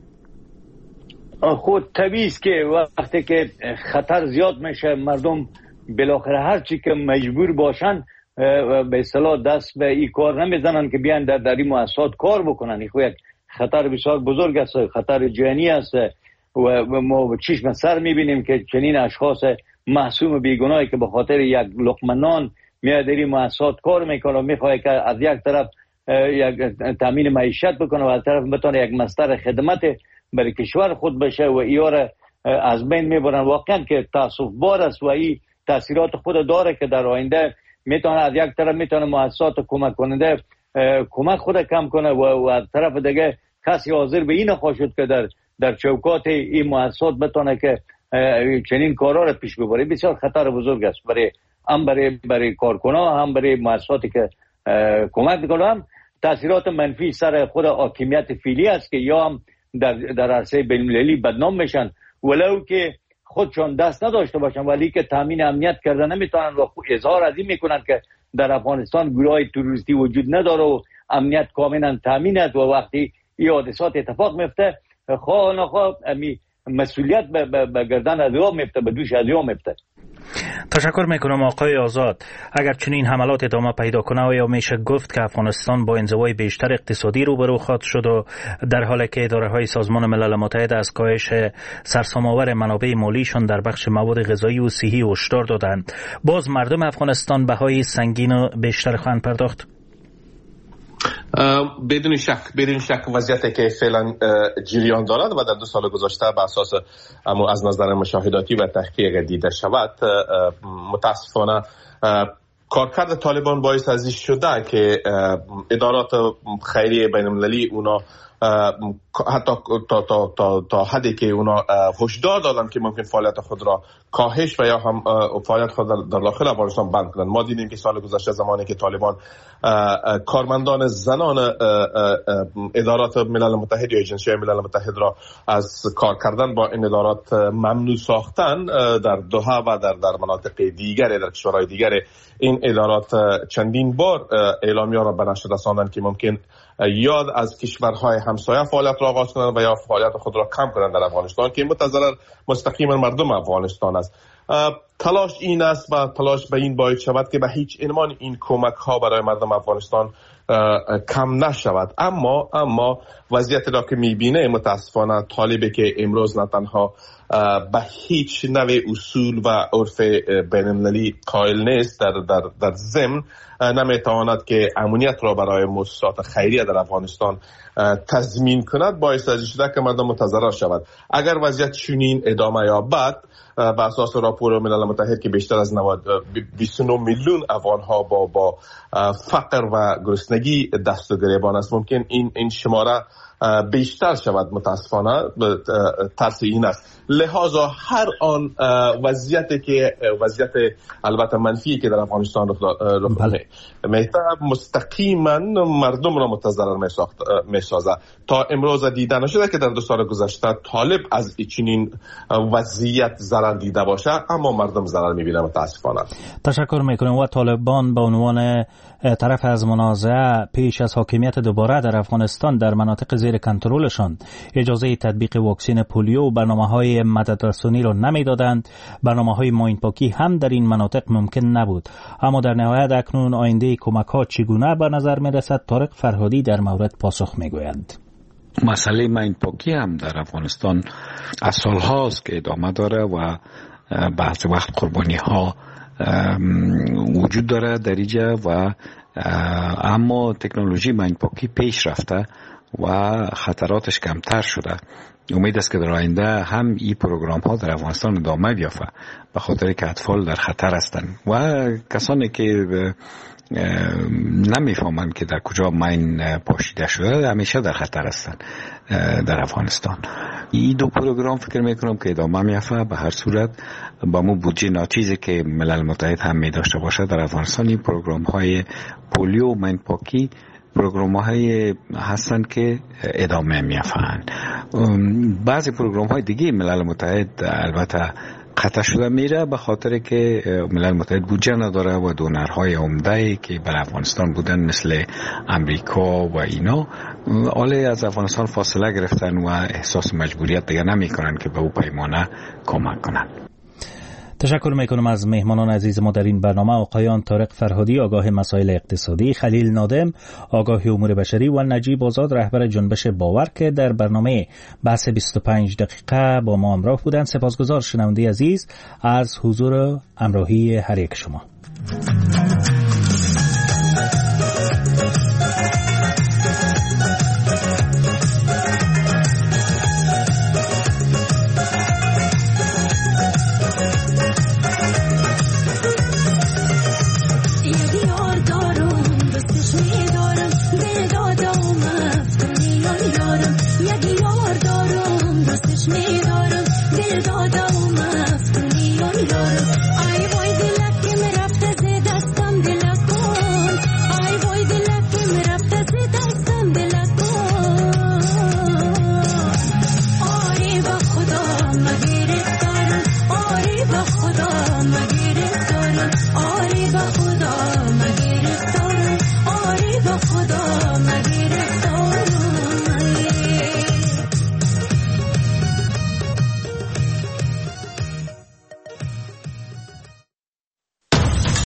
خود طبیعی است که وقتی که خطر زیاد میشه، مردم بالاخره هر چی که مجبور باشن به اصطلاح دست به این کار نمیزنن که بیان در در این مؤسسات کار بکنن. این یک خطر بسیار بزرگ است، خطر جهانی است و ما چشم سر میبینیم که چنین اشخاص معصوم بیگناهی که به خاطر یک لقمه نان میاد در این مؤسسات کار میکنه و میخواد که از یک طرف یک تامین معیشت بکنه و از طرف بتونه یک مصدر خدمت برای کشور خود بشه و ایاره از بین میبرن. واقعا که تاسف بار است و این تاثیرات خود داره که در آینده میتونه از یک طرف میتونه مؤسسات کمک کننده کمک خود کم کنه و از طرف دیگه کسی حاضر به این نخواهد که در در چوکات این مؤسسات بتونه که چنین کارا را پیش ببره. بسیار خطر بزرگ است برای هم برای برای کارکنان هم برای مؤسساتی که کمک میکنن، تاثیرات منفی سر خود حاکمیت فعلی است که یا هم در در عرصه بین‌المللی بدنام میشن، ولو که خودشان دست نداشته باشن، ولی که تامین امنیت کردن نمیتونن و اظهار از این میکنن که در افغانستان گروه تروریستی وجود نداره و امنیت کاملا تامین است، و وقتی این حادثات اتفاق میفته خواه نخواه مسئولیت به گردن ادعا میفته، به دوش ادعا میفته. تشکر میکنم آقای آزاد. اگر چنین حملات ادامه پیدا کنه آیا میشه گفت که افغانستان با انزوای بیشتر اقتصادی روبرو خواهد شد و در حالی که اداره های سازمان ملل متحد از کاهش سرسام‌آور منابع مالیشان در بخش مواد غذایی و صحی هشدار دادند، باز مردم افغانستان بهای سنگین و بیشتر خواهند پرداخت؟ بدون شک بدون شک وضعیتی که فعلا جریان دارد و در دو سال گذشته به اساس اما از نظر مشاهداتی و تحقیق دیده شود، متاسفانه کارکرد طالبان باعث از این شده که ادارات خیریه بین‌المللی اونا حتی تا, تا, تا, تا حدی که اونا هشدار دادن که ممکن فعالیت خود را کاهش و یا هم فعالیت خود در داخل افغانستان بند کنند. ما دیدیم که سال گذشته زمانی که طالبان کارمندان زنان ادارات ملل متحد یا ایجنسی ملل متحد را از کار کردن با این ادارات ممنوع ساختن در دوحه و در در مناطق دیگر در کشورهای دیگر، این ادارات چندین بار اعلامیه را به نشر رساندن که ممکن یاد از کشورهای همسایه فعالیت را آغاز کنند و یا فعالیت خود را کم کنند در افغانستان که متضرر مستقیما مردم افغانستان است. تلاش این است و تلاش به این باید شود که به هیچ عنوان این کمک ها برای مردم افغانستان کم نشود. اما اما وضعیت را که میبینه متاسفانه طالبی که امروز نه تنها به هیچ نوع اصول و عرف بین‌المللی قائل نیست، در در در ضمن نمیتواند که امنیت را برای مؤسسات خیریه در افغانستان تضمین کند، باعث از شده که مردم متضرر شود. اگر وضعیت چنین ادامه یابد، به اساس راپور ملل متحد که بیشتر از بیست و نه میلیون افغان ها با با فقر و گرسنگی دست و گریبان است، ممکن این این شماره بیشتر شود. متاسفانه ترس این است. لحاظا هر آن وضعیتی که وضعیت البته منفی که در افغانستان رخ داده میتونه مستقیما مردم را متضرر میسازه. تا امروز دیده نشده که در دو سال گذشته طالب از چنین وضعیت ضرر دیده باشه، اما مردم ضرر میبینه متاسفانه. تشکر میکنم. و طالبان به عنوان طرف از منازعه پیش از حاکمیت دوباره در افغانستان در مناطق زیر کنترلشان اجازه تطبیق واکسن پولیو و برنامه‌های مددرسانی را نمیدادند. برنامه‌های ماینپاکی هم در این مناطق ممکن نبود. اما در نهایت اکنون آینده کمک‌ها چگونه به نظر می‌رسد؟ طارق فرهادی در مورد پاسخ می‌گویند. مسئله ماینپاکی هم در افغانستان از سال‌هاست که ادامه داره و بعضی وقت قربانی‌ها وجود داره در اینجا و اما تکنولوژی ماینپاکی پیش رفته و خطراتش کمتر شده. امید است که در آینده هم این پروگرام ها در افغانستان ادامه بیافته، به خاطر که اطفال در خطر هستند و کسانی که نمیفهمند که در کجا ماین پاشیده شده همیشه در خطر هستند در افغانستان. این دو پروگرام فکر میکنم که ادامه میافته. به هر صورت با مو بودجه ناچیزی که ملل متحد هم می داشته باشه در افغانستان، این پروگرام های پولیو و ماین پاکی پروگرام های هستند که ادامه میافند. بعضی پروگرام های دیگه ملل متحد البته قطع شده میره به خاطر که ملل متحد بودجه نداره و دونرهای عمده که بر افغانستان بودن مثل امریکا و اینا حالا از افغانستان فاصله گرفتن و احساس مجبوریت دیگه نمی کنن که به او پیمانه کمک کنن. تشکر میکنم از مهمانان عزیز ما در این برنامه، آقایان طارق فرهادی آگاه مسائل اقتصادی، خلیل نادم آگاه امور بشری و نجیب آزاد رهبر جنبش باور که در برنامه بحث بیست و پنج دقیقه با ما همراه بودند. سپاسگزار شنونده عزیز از حضور همراهی هر یک شما.